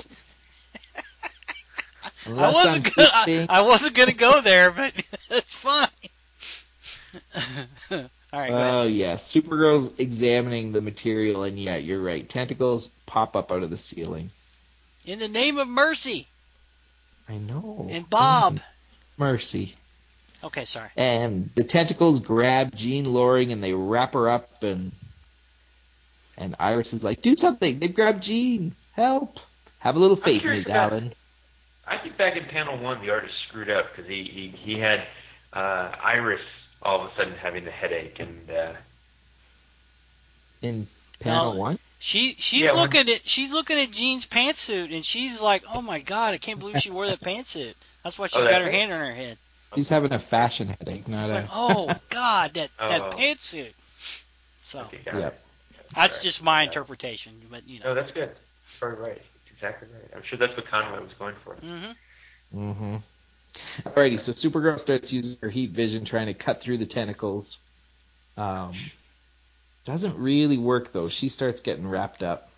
I wasn't gonna go there, but it's fine. All right, go ahead. Oh, yeah. Supergirl's examining the material, and yeah, you're right. Tentacles pop up out of the ceiling. In the name of mercy. I know. And Bob. Mercy. Okay, sorry. And the tentacles grab Jean Loring, and they wrap her up, and Iris is like, do something. They've grabbed Jean. Help. Have a little faith in me, Alan. I think back in panel 1, the artist screwed up because he had Iris all of a sudden having the headache, and in panel 1, she's looking at Jean's pantsuit, and she's like, oh my god, I can't believe she wore that pantsuit. That's why she's got her hand on her head. She's having a fashion headache, not like, oh god, that pantsuit. So yep. That's just my interpretation, but No, that's good. Very right. Exactly right. I'm sure that's what Conway was going for. Mm-hmm. Mm-hmm. Alrighty, so Supergirl starts using her heat vision, trying to cut through the tentacles. Doesn't really work though. She starts getting wrapped up.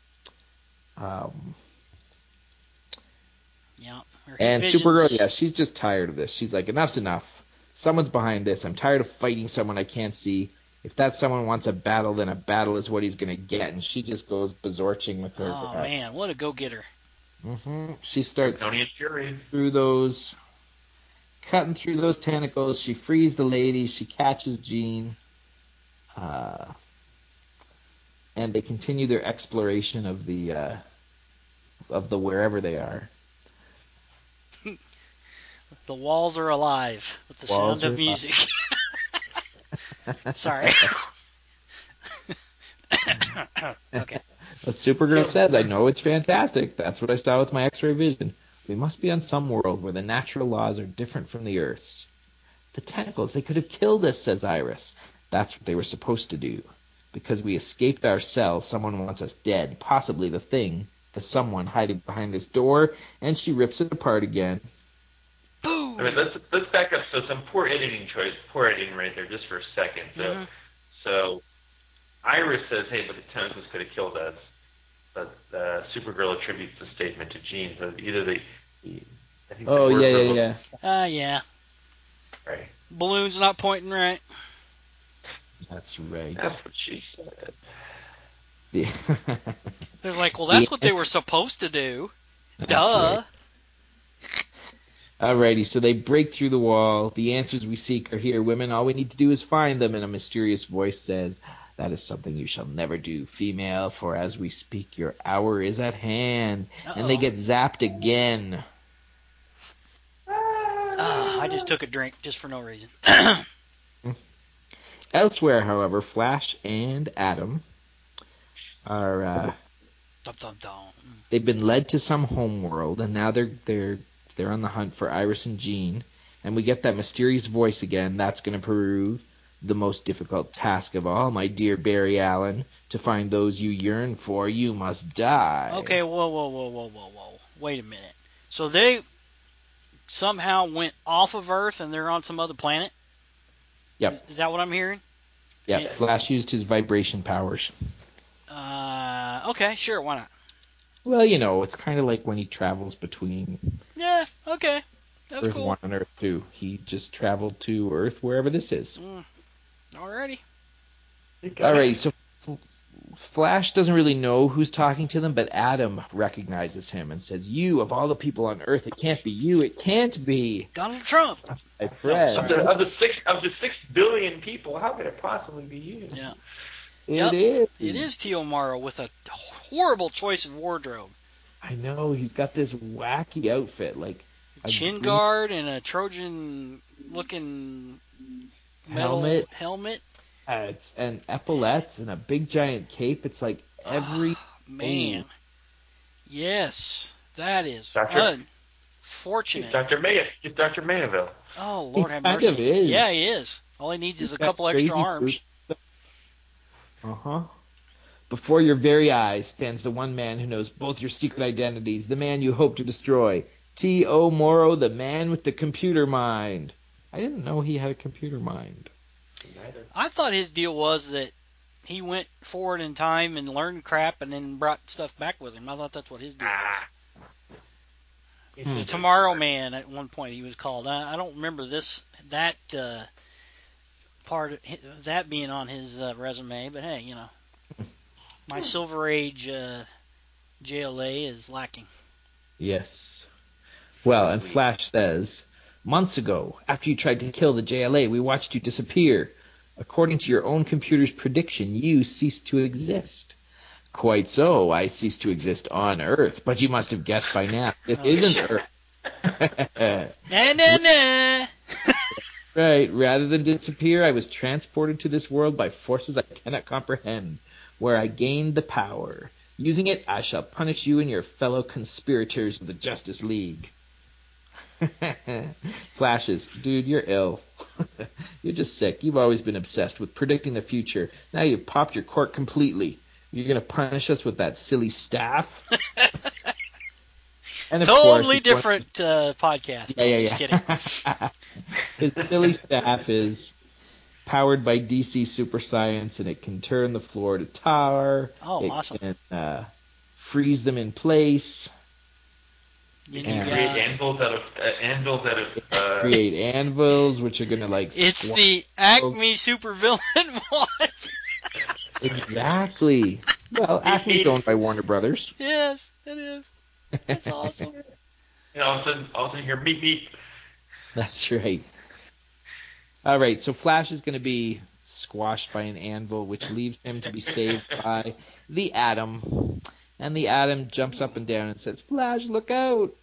Yeah. And Supergirl, yeah, she's just tired of this. She's like, enough's enough. Someone's behind this. I'm tired of fighting someone I can't see. If that someone wants a battle, then a battle is what he's going to get. And she just goes berserking with her. Oh, man, what a go-getter. Mm-hmm. She starts Fury. through those, cutting through those tentacles. She frees the lady. She catches Jean. And they continue their exploration of the wherever they are. The walls are alive with the sound of music. Sorry. Okay. But Supergirl says, I know it's fantastic. That's what I saw with my X-ray vision. We must be on some world where the natural laws are different from the Earth's. The tentacles, they could have killed us, says Iris. That's what they were supposed to do. Because we escaped our cell, someone wants us dead, possibly the thing, the someone hiding behind this door, and she rips it apart again. Boom! I mean, let's back up. So some poor editing right there, just for a second. So Iris says, "Hey, but the tentacles could have killed us." But Supergirl attributes the statement to Jean. So either I think the word yeah. Right. Balloon's not pointing right. That's right. That's what she said. Yeah. They're like, well, that's what they were supposed to do. Duh. Right. Alrighty, so they break through the wall. The answers we seek are here, women. All we need to do is find them. And a mysterious voice says, that is something you shall never do, female, for as we speak, your hour is at hand. Uh-oh. And they get zapped again. I just took a drink just for no reason. Elsewhere, however, Flash and Adam are they've been led to some homeworld, and now they're on the hunt for Iris and Jean. And we get that mysterious voice again. That's going to prove the most difficult task of all, my dear Barry Allen. To find those you yearn for, you must die. Okay, whoa. Wait a minute. So they somehow went off of Earth and they're on some other planet? Yep. Is that what I'm hearing? Yep. Flash used his vibration powers. Okay, sure, why not? Well, you know, it's kind of like when he travels between. Yeah, okay. That's Earth cool. 1 and Earth 2. He just traveled to Earth wherever this is. Alrighty. Alrighty, so Flash doesn't really know who's talking to them, but Adam recognizes him and says, you, of all the people on Earth, it can't be you. It can't be Donald Trump. Hey, Fred. Of the 6 billion people, how could it possibly be you? Yeah. It is. It is Tio Morrow with a horrible choice of wardrobe. I know. He's got this wacky outfit, like a chin guard and a Trojan-looking metal helmet. It's and epaulettes and a big giant cape. It's like every man. Yes, that is unfortunate. Dr. Mayaville. Oh, Lord have mercy. Kind of is. Yeah, he is. All he needs is a couple extra arms. Before your very eyes stands the one man who knows both your secret identities, the man you hope to destroy. T.O. Morrow, the man with the computer mind. I didn't know he had a computer mind. I thought his deal was that he went forward in time and learned crap and then brought stuff back with him. I thought that's what his deal was. The Tomorrow Man at one point he was called. I don't remember that part of that being on his resume, but hey, you know, my Silver Age JLA is lacking. Yes. Well, and Flash says, months ago, after you tried to kill the JLA, we watched you disappear. According to your own computer's prediction, you ceased to exist. Quite so, I ceased to exist on Earth, but you must have guessed by now. This isn't Earth. Nah. Right, rather than disappear, I was transported to this world by forces I cannot comprehend, where I gained the power. Using it, I shall punish you and your fellow conspirators of the Justice League. Flashes, dude, you're ill. You're just sick. You've always been obsessed with predicting the future. Now you've popped your cork completely. You're going to punish us with that silly staff? And of Totally course, different podcast. No, just kidding. His silly staff is powered by DC Super Science, and it can turn the floor to tar. Oh, awesome. It can freeze them in place. You And create anvils out of create anvils, which are gonna like. It's the Acme supervillain one. Exactly. Well, Acme's owned by Warner Brothers. Yes, it is. That's awesome. And all of a sudden, hear meep meep. That's right. All right, so Flash is going to be squashed by an anvil, which leaves him to be saved by the Atom. And the Atom jumps up and down and says, "Flash, look out!"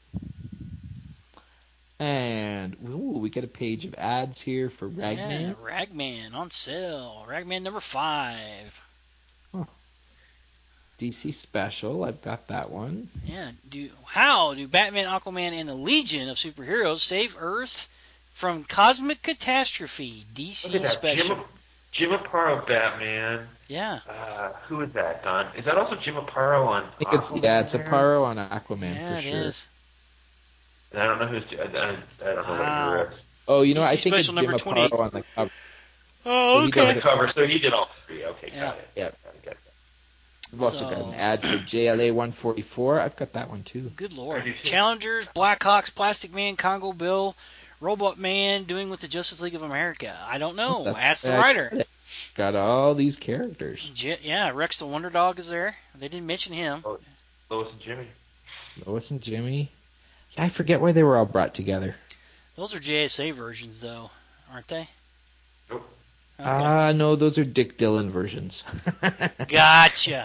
And we get a page of ads here for Ragman. Yeah, Ragman on sale. Ragman number 5. Huh. DC Special, I've got that one. Yeah. How do Batman, Aquaman, and the Legion of Superheroes save Earth from cosmic catastrophe? DC Special. Jim Aparo Batman. Yeah. Who is that, Don? Is that also Jim Aparo on Aquaman? It's Aparo on Aquaman yeah, for sure. It is. And I don't know who's. I don't know what year it is. Oh, you know, DC I think it's Special Jim number 28. Aparo on the cover. Oh, okay. On the cover, so he did all 3. Okay, Yeah. got it. Yeah. Got it. We've also got an ad for JLA 144. I've got that one too. Good lord. Challengers, Blackhawks, Plastic Man, Congo Bill, Robot Man doing with the Justice League of America. I don't know. Ask the writer. Got all these characters. Yeah, Rex the Wonder Dog is there. They didn't mention him. Lois and Jimmy. Lois and Jimmy. Yeah, I forget why they were all brought together. Those are JSA versions, though, aren't they? Nope. Okay. No, those are Dick Dillon versions. Gotcha.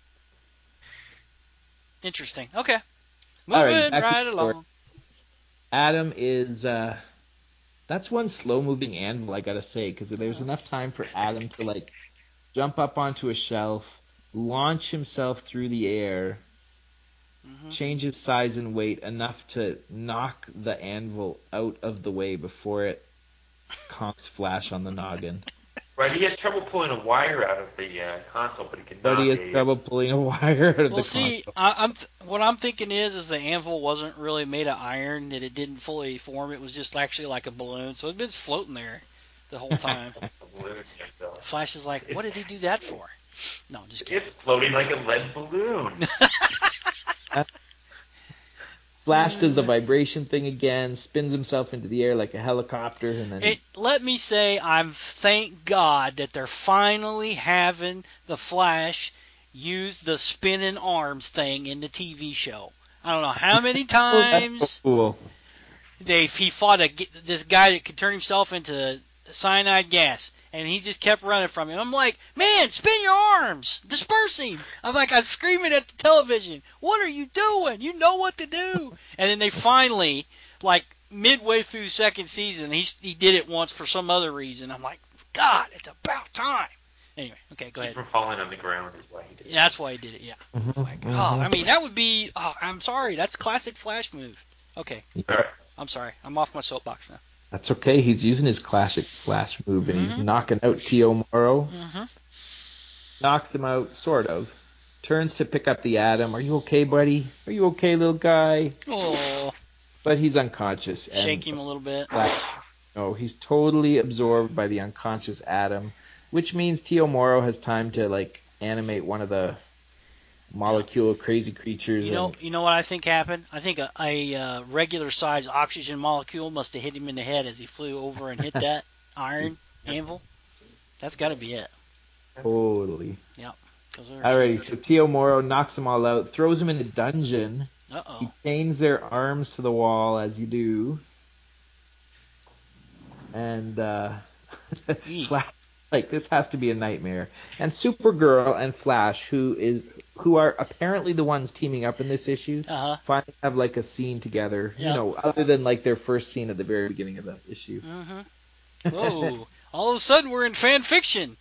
Interesting. Okay. Moving right along. Adam is, that's one slow-moving anvil, I gotta say, because there's enough time for Adam to, like, jump up onto a shelf, launch himself through the air, change his size and weight enough to knock the anvil out of the way before it conks Flash on the noggin. Right, he has trouble pulling a wire out of the console, but he can knock But he has trouble pulling a wire out of the console. What I'm thinking is the anvil wasn't really made of iron, that it didn't fully form. It was just actually like a balloon, so it'd been floating there the whole time. Flash is like, what did he do that for? No, just kidding. It's floating like a lead balloon. Flash does the vibration thing again, spins himself into the air like a helicopter, and then let me say, thank God that they're finally having the Flash use the spinning arms thing in the TV show. I don't know how many times that's so cool. He fought this guy that could turn himself into cyanide gas, and he just kept running from him. I'm like, man, spin your arms, disperse him. I'm screaming at the television, what are you doing? You know what to do. And then they finally, like midway through second season, he did it once for some other reason. I'm like, God, it's about time. Anyway, okay, go ahead. From falling on the ground is why he did it. Yeah, that's why he did it, yeah. It's like, I mean, that would be, I'm sorry, that's classic Flash move. Okay. All right. I'm sorry, I'm off my soapbox now. That's okay. He's using his classic Flash move, and he's knocking out Tio Morrow. Knocks him out, sort of. Turns to pick up the Atom. Are you okay, buddy? Are you okay, little guy? Oh. But he's unconscious. And shake him a little bit. No, he's totally absorbed by the unconscious Atom, which means Tio Morrow has time to like animate one of the molecule crazy creatures. You know what I think happened? I think a regular size oxygen molecule must have hit him in the head as he flew over and hit that iron anvil. That's got to be it. Totally. Yep. Alrighty, so Tio Morrow knocks them all out, throws them in a dungeon. Uh-oh. He chains their arms to the wall, as you do. And, like, this has to be a nightmare. And Supergirl and Flash, who are apparently the ones teaming up in this issue, finally have, like, a scene together, you know, other than, like, their first scene at the very beginning of the issue. Whoa. All of a sudden, we're in fan fiction.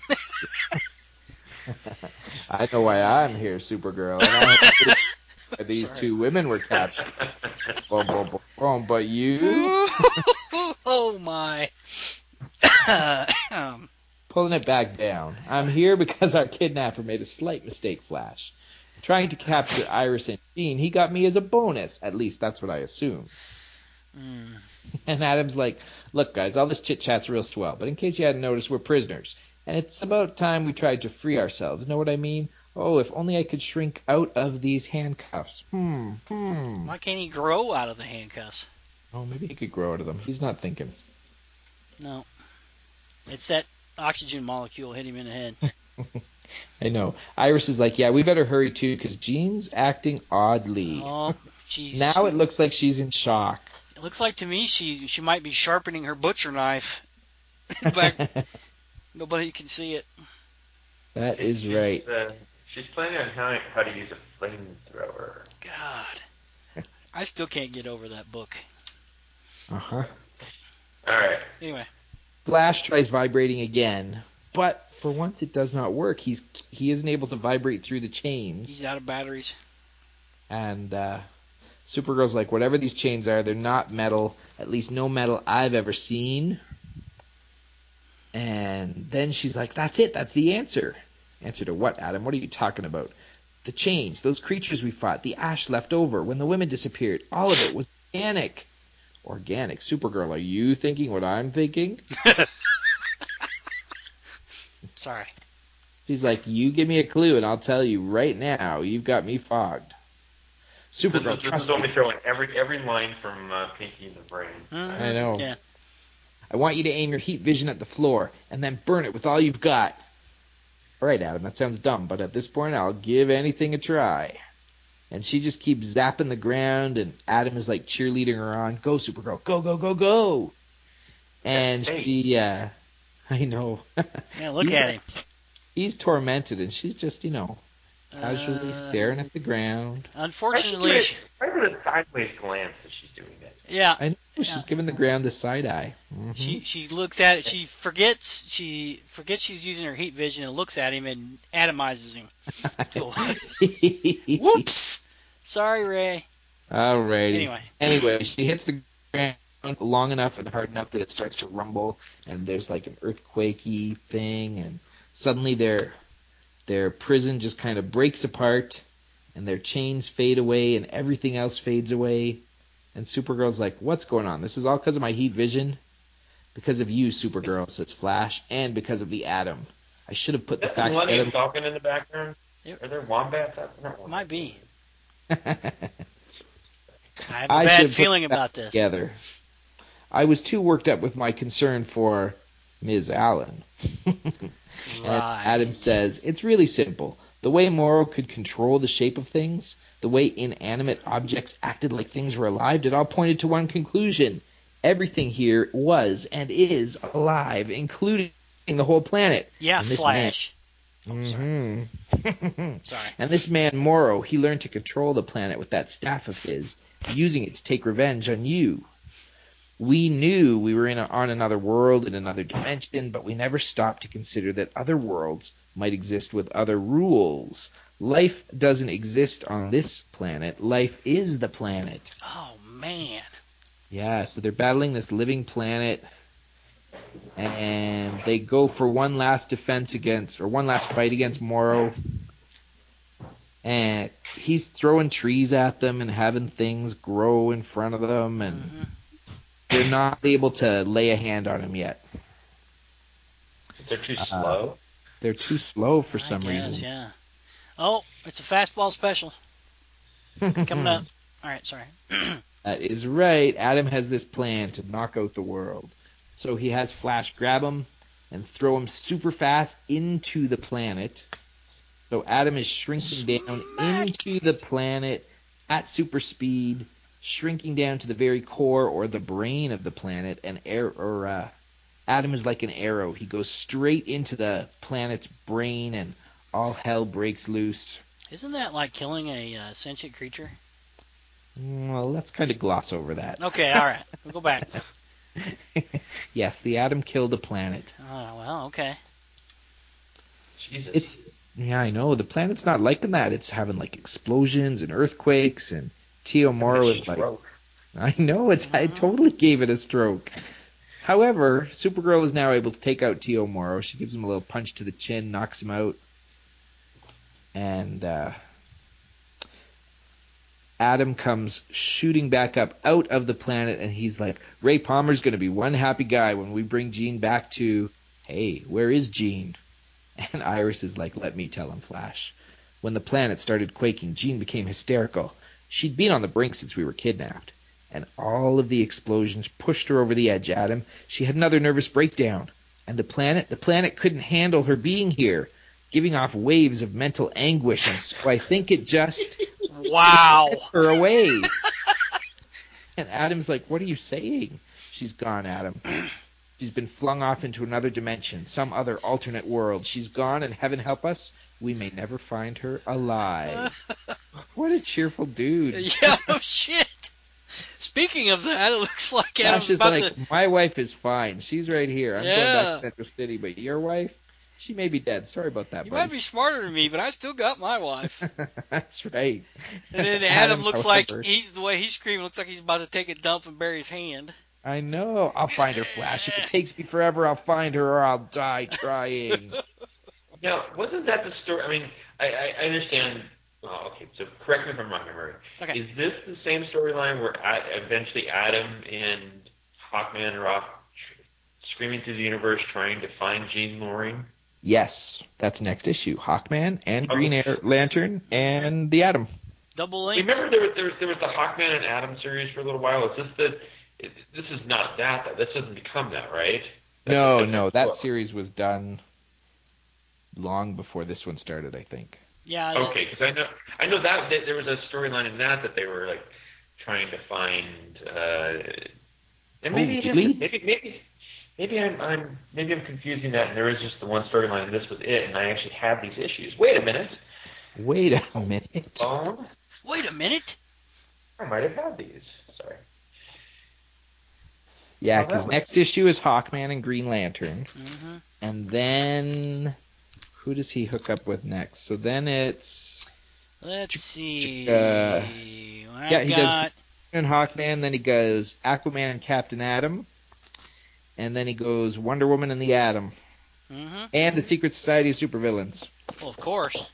I know why I'm here, Supergirl. And these two women were captured. But you? Oh, my. Pulling it back down. I'm here because our kidnapper made a slight mistake, Flash. Trying to capture Iris and Jean, he got me as a bonus. At least that's what I assume. And Adam's like, look, guys, all this chit-chat's real swell, but in case you hadn't noticed, we're prisoners. And it's about time we tried to free ourselves. Know what I mean? Oh, if only I could shrink out of these handcuffs. Why can't he grow out of the handcuffs? Oh, maybe he could grow out of them. He's not thinking. No. It's that oxygen molecule hit him in the head. I know. Iris is like, yeah, we better hurry too, because Jean's acting oddly. Oh, jeez. Now it looks like she's in shock. It looks like to me she might be sharpening her butcher knife. But nobody can see it. That is right. She's planning on how to use a flamethrower. God. I still can't get over that book. Uh-huh. All right. Anyway. Flash tries vibrating again, but for once it does not work. He isn't able to vibrate through the chains. He's out of batteries. And Supergirl's like, whatever these chains are, they're not metal. At least no metal I've ever seen. And then she's like, that's it. That's the answer. Answer to what, Adam? What are you talking about? The chains, those creatures we fought, the ash left over when the women disappeared. All of it was organic. Organic. Supergirl, are you thinking what I'm thinking? Sorry. She's like, you give me a clue and I'll tell you right now. You've got me fogged. Supergirl, This is only throwing every line from Pinky in the Brain. Mm-hmm. I know. Yeah. I want you to aim your heat vision at the floor and then burn it with all you've got. All right, Adam, that sounds dumb, but at this point I'll give anything a try. And she just keeps zapping the ground, and Adam is like cheerleading her on. Go, Supergirl. Go, go, go, go. And she, I know. Yeah, look at him. He's tormented, and she's just, casually staring at the ground. Unfortunately, I put a sideways glance as she's doing it. Yeah. I know, she's giving the ground the side eye. Mm-hmm. She looks at it. She forgets she's using her heat vision and looks at him and atomizes him. Whoops! Sorry, Ray. Alrighty. Anyway, she hits the ground long enough and hard enough that it starts to rumble, and there's like an earthquakey thing, and suddenly their prison just kind of breaks apart, and their chains fade away, and everything else fades away. And Supergirl's like, what's going on? This is all because of my heat vision? Because of you, Supergirl, says Flash, and because of the Atom. I should have put the facts together. Millennium Falcon in the background? Yep. Are there wombats? Might be. I have a bad feeling about this. Together. I was too worked up with my concern for Ms. Allen. And Adam says, it's really simple. The way Morrow could control the shape of things, the way inanimate objects acted like things were alive, it all pointed to one conclusion. Everything here was and is alive, including the whole planet. Yeah, Flash. Sorry. Sorry. And this man, Morrow, he learned to control the planet with that staff of his, using it to take revenge on you. We knew we were on another world, in another dimension, but we never stopped to consider that other worlds might exist with other rules. Life doesn't exist on this planet. Life is the planet. Oh, man. Yeah, so they're battling this living planet, and they go for one last fight against Morrow. And he's throwing trees at them and having things grow in front of them, and they're not able to lay a hand on him yet. They're too slow? They're too slow for some reason. Yeah. Oh, it's a fastball special. Coming up. All right, sorry. That is right. Adam has this plan to knock out the world. So he has Flash grab him and throw him super fast into the planet. So Adam is shrinking down into the planet at super speed, shrinking down to the very core or the brain of the planet. And Adam is like an arrow. He goes straight into the planet's brain, and all hell breaks loose. Isn't that like killing a sentient creature? Well, let's kind of gloss over that. Okay, all right. We'll go back. Yes, the Atom killed a planet. Oh, well, okay. Jesus. Yeah, I know. The planet's not liking that. It's having like explosions and earthquakes, and Tio Morrow is like, I know. I totally gave it a stroke. However, Supergirl is now able to take out T.O. Morrow. She gives him a little punch to the chin, knocks him out. And Adam comes shooting back up out of the planet, and he's like, Ray Palmer's going to be one happy guy when we bring Jean back to... Hey, where is Jean? And Iris is like, let me tell him, Flash. When the planet started quaking, Jean became hysterical. She'd been on the brink since we were kidnapped. And all of the explosions pushed her over the edge, Adam. She had another nervous breakdown. And the planet couldn't handle her being here, giving off waves of mental anguish. And so I think it just Wow. took her away. And Adam's like, what are you saying? She's gone, Adam. She's been flung off into another dimension, some other alternate world. She's gone, and heaven help us, we may never find her alive. What a cheerful dude. Yeah, oh shit. Speaking of that, it looks like Adam's Flash is about like, to... my wife is fine. She's right here. I'm going Yeah. back to Central City, but your wife, she may be dead. Sorry about that, You buddy. might be smarter than me, but I still got my wife. That's right. And then Adam looks however, like the way he's screaming looks like he's about to take a dump and bury his hand. I know. I'll find her, Flash. If it takes me forever, I'll find her or I'll die trying. Now, wasn't that the story? I mean, I understand. Oh, okay, so correct me if I'm wrong, Murray. Okay. Is this the same storyline where eventually Adam and Hawkman are off screaming through the universe trying to find Jean Loring? Yes, that's next issue. Hawkman and Green Lantern and the Atom. Double links. Remember there was the Hawkman and Atom series for a little while? Is this this is not that, though. This doesn't become that, right? No, that series was done long before this one started, I think. Yeah. Okay, because I know that there was a storyline in that they were like trying to find, and maybe I'm confusing that, and there is just the one storyline, and this was it, and I actually have these issues. Wait a minute. Wait a minute. Phone? Wait a minute. I might have had these. Sorry. Yeah, because next issue is Hawkman and Green Lantern, Mm-hmm. and then who does he hook up with next? So then it's Let's see. he does and Hawkman, then he goes Aquaman and Captain Atom, and then he goes Wonder Woman and the Atom, Mm-hmm. and the Secret Society of Supervillains. Well, of course.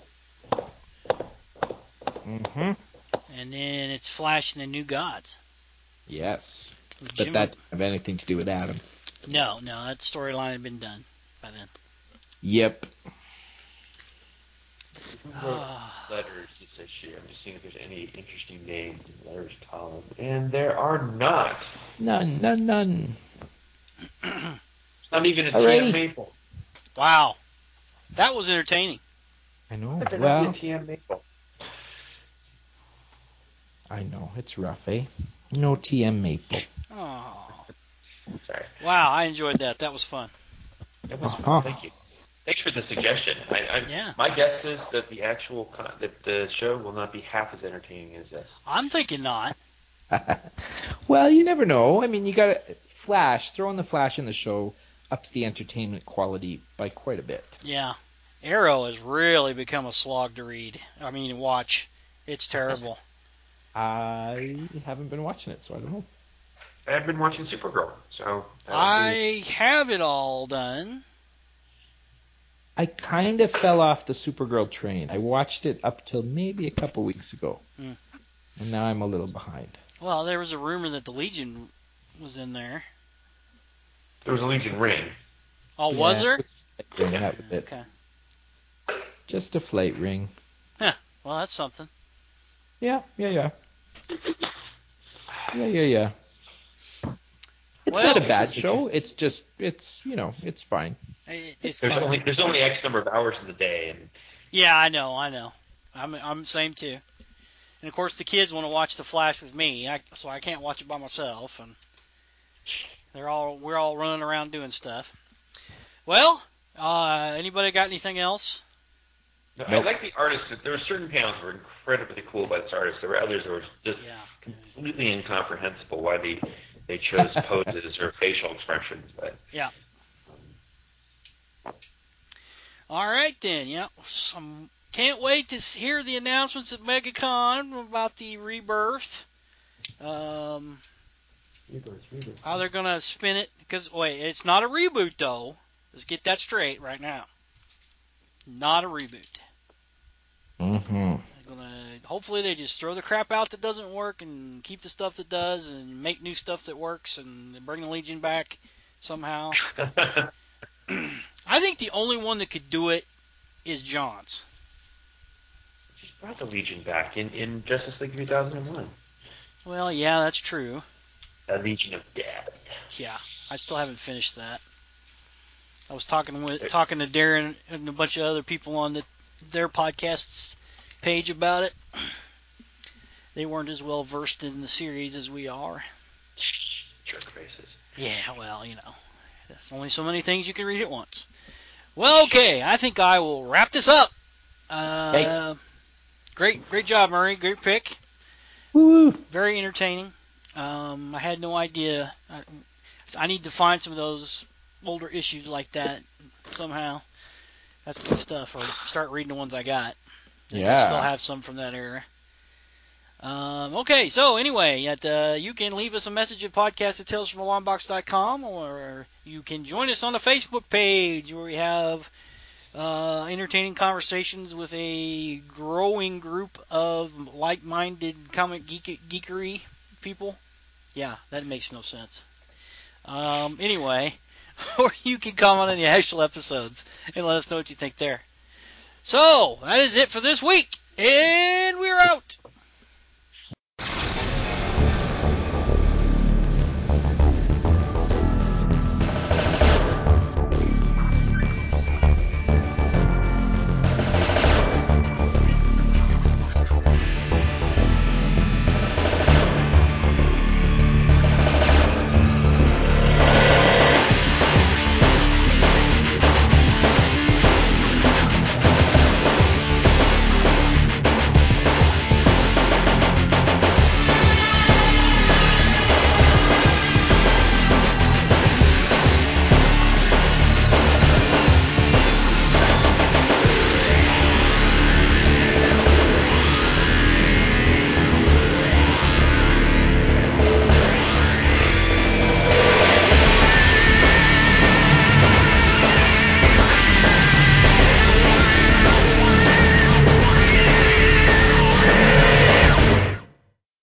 Mm-hmm. And then it's Flash and the New Gods. Yes, but Jim... that doesn't have anything to do with Atom. No, that storyline had been done by then. Yep. Who wrote letters this issue? I'm just seeing if there's any interesting names in the letters column, and there are not. None. It's not even a Alrighty. TM Maple. Wow. That was entertaining. I know. There Well, might be a TM Maple. I know. It's rough, eh? No TM Maple. Oh. Sorry. Wow, I enjoyed that. That was fun. That was fun. Thank you. Thanks for the suggestion. Yeah. My guess is that that the show will not be half as entertaining as this. I'm thinking not. Well, you never know. I mean, you got to Flash. Throwing the Flash in the show ups the entertainment quality by quite a bit. Yeah. Arrow has really become a slog to read. I mean, watch. It's terrible. I haven't been watching it, so I don't know. I've been watching Supergirl, so I have it all done. I kind of fell off the Supergirl train. I watched it up till maybe a couple weeks ago, and now I'm a little behind. Well, there was a rumor that the Legion was in there. There was a Legion ring. Oh, was there? Ring, that was it. Okay. Just a flight ring. Huh. Well, that's something. Yeah. It's Well, not a bad show. It's just, it's fine. It's There's only X number of hours in the day, and yeah, I know. I'm same too. And of course, the kids want to watch The Flash with me, so I can't watch it by myself. And we're all running around doing stuff. Well, anybody got anything else? no, I like the artists. There were certain panels that were incredibly cool by this artist. There were others that were just completely incomprehensible why they chose poses or facial expressions. But yeah. All right then. Yeah. Can't wait to hear the announcements at MegaCon about the rebirth. How they're gonna spin it? Because wait, it's not a reboot though. Let's get that straight right now. Not a reboot. Mm-hmm. Hopefully they just throw the crap out that doesn't work and keep the stuff that does and make new stuff that works and bring the Legion back somehow. I think the only one that could do it is Johns. He brought the Legion back in Justice League 2001. Well, yeah, that's true. A Legion of Death. Yeah, I still haven't finished that. I was talking to Darren and a bunch of other people on their podcast's page about it. They weren't as well versed in the series as we are. Jerk faces. Yeah, well, there's only so many things you can read at once. Well, okay, I think I will wrap this up. Hey. Great job, Murray. Great pick. Woo! Very entertaining. I had no idea. I need to find some of those older issues like that somehow. That's good stuff. Or start reading the ones I got. I still have some from that era. Okay, so anyway, you can leave us a message at podcast@talesfromalarmbox.com, or you can join us on the Facebook page where we have entertaining conversations with a growing group of like-minded comic geekery people. Yeah, that makes no sense. Anyway, or you can comment on the actual episodes and let us know what you think there. So, that is it for this week, and we're out!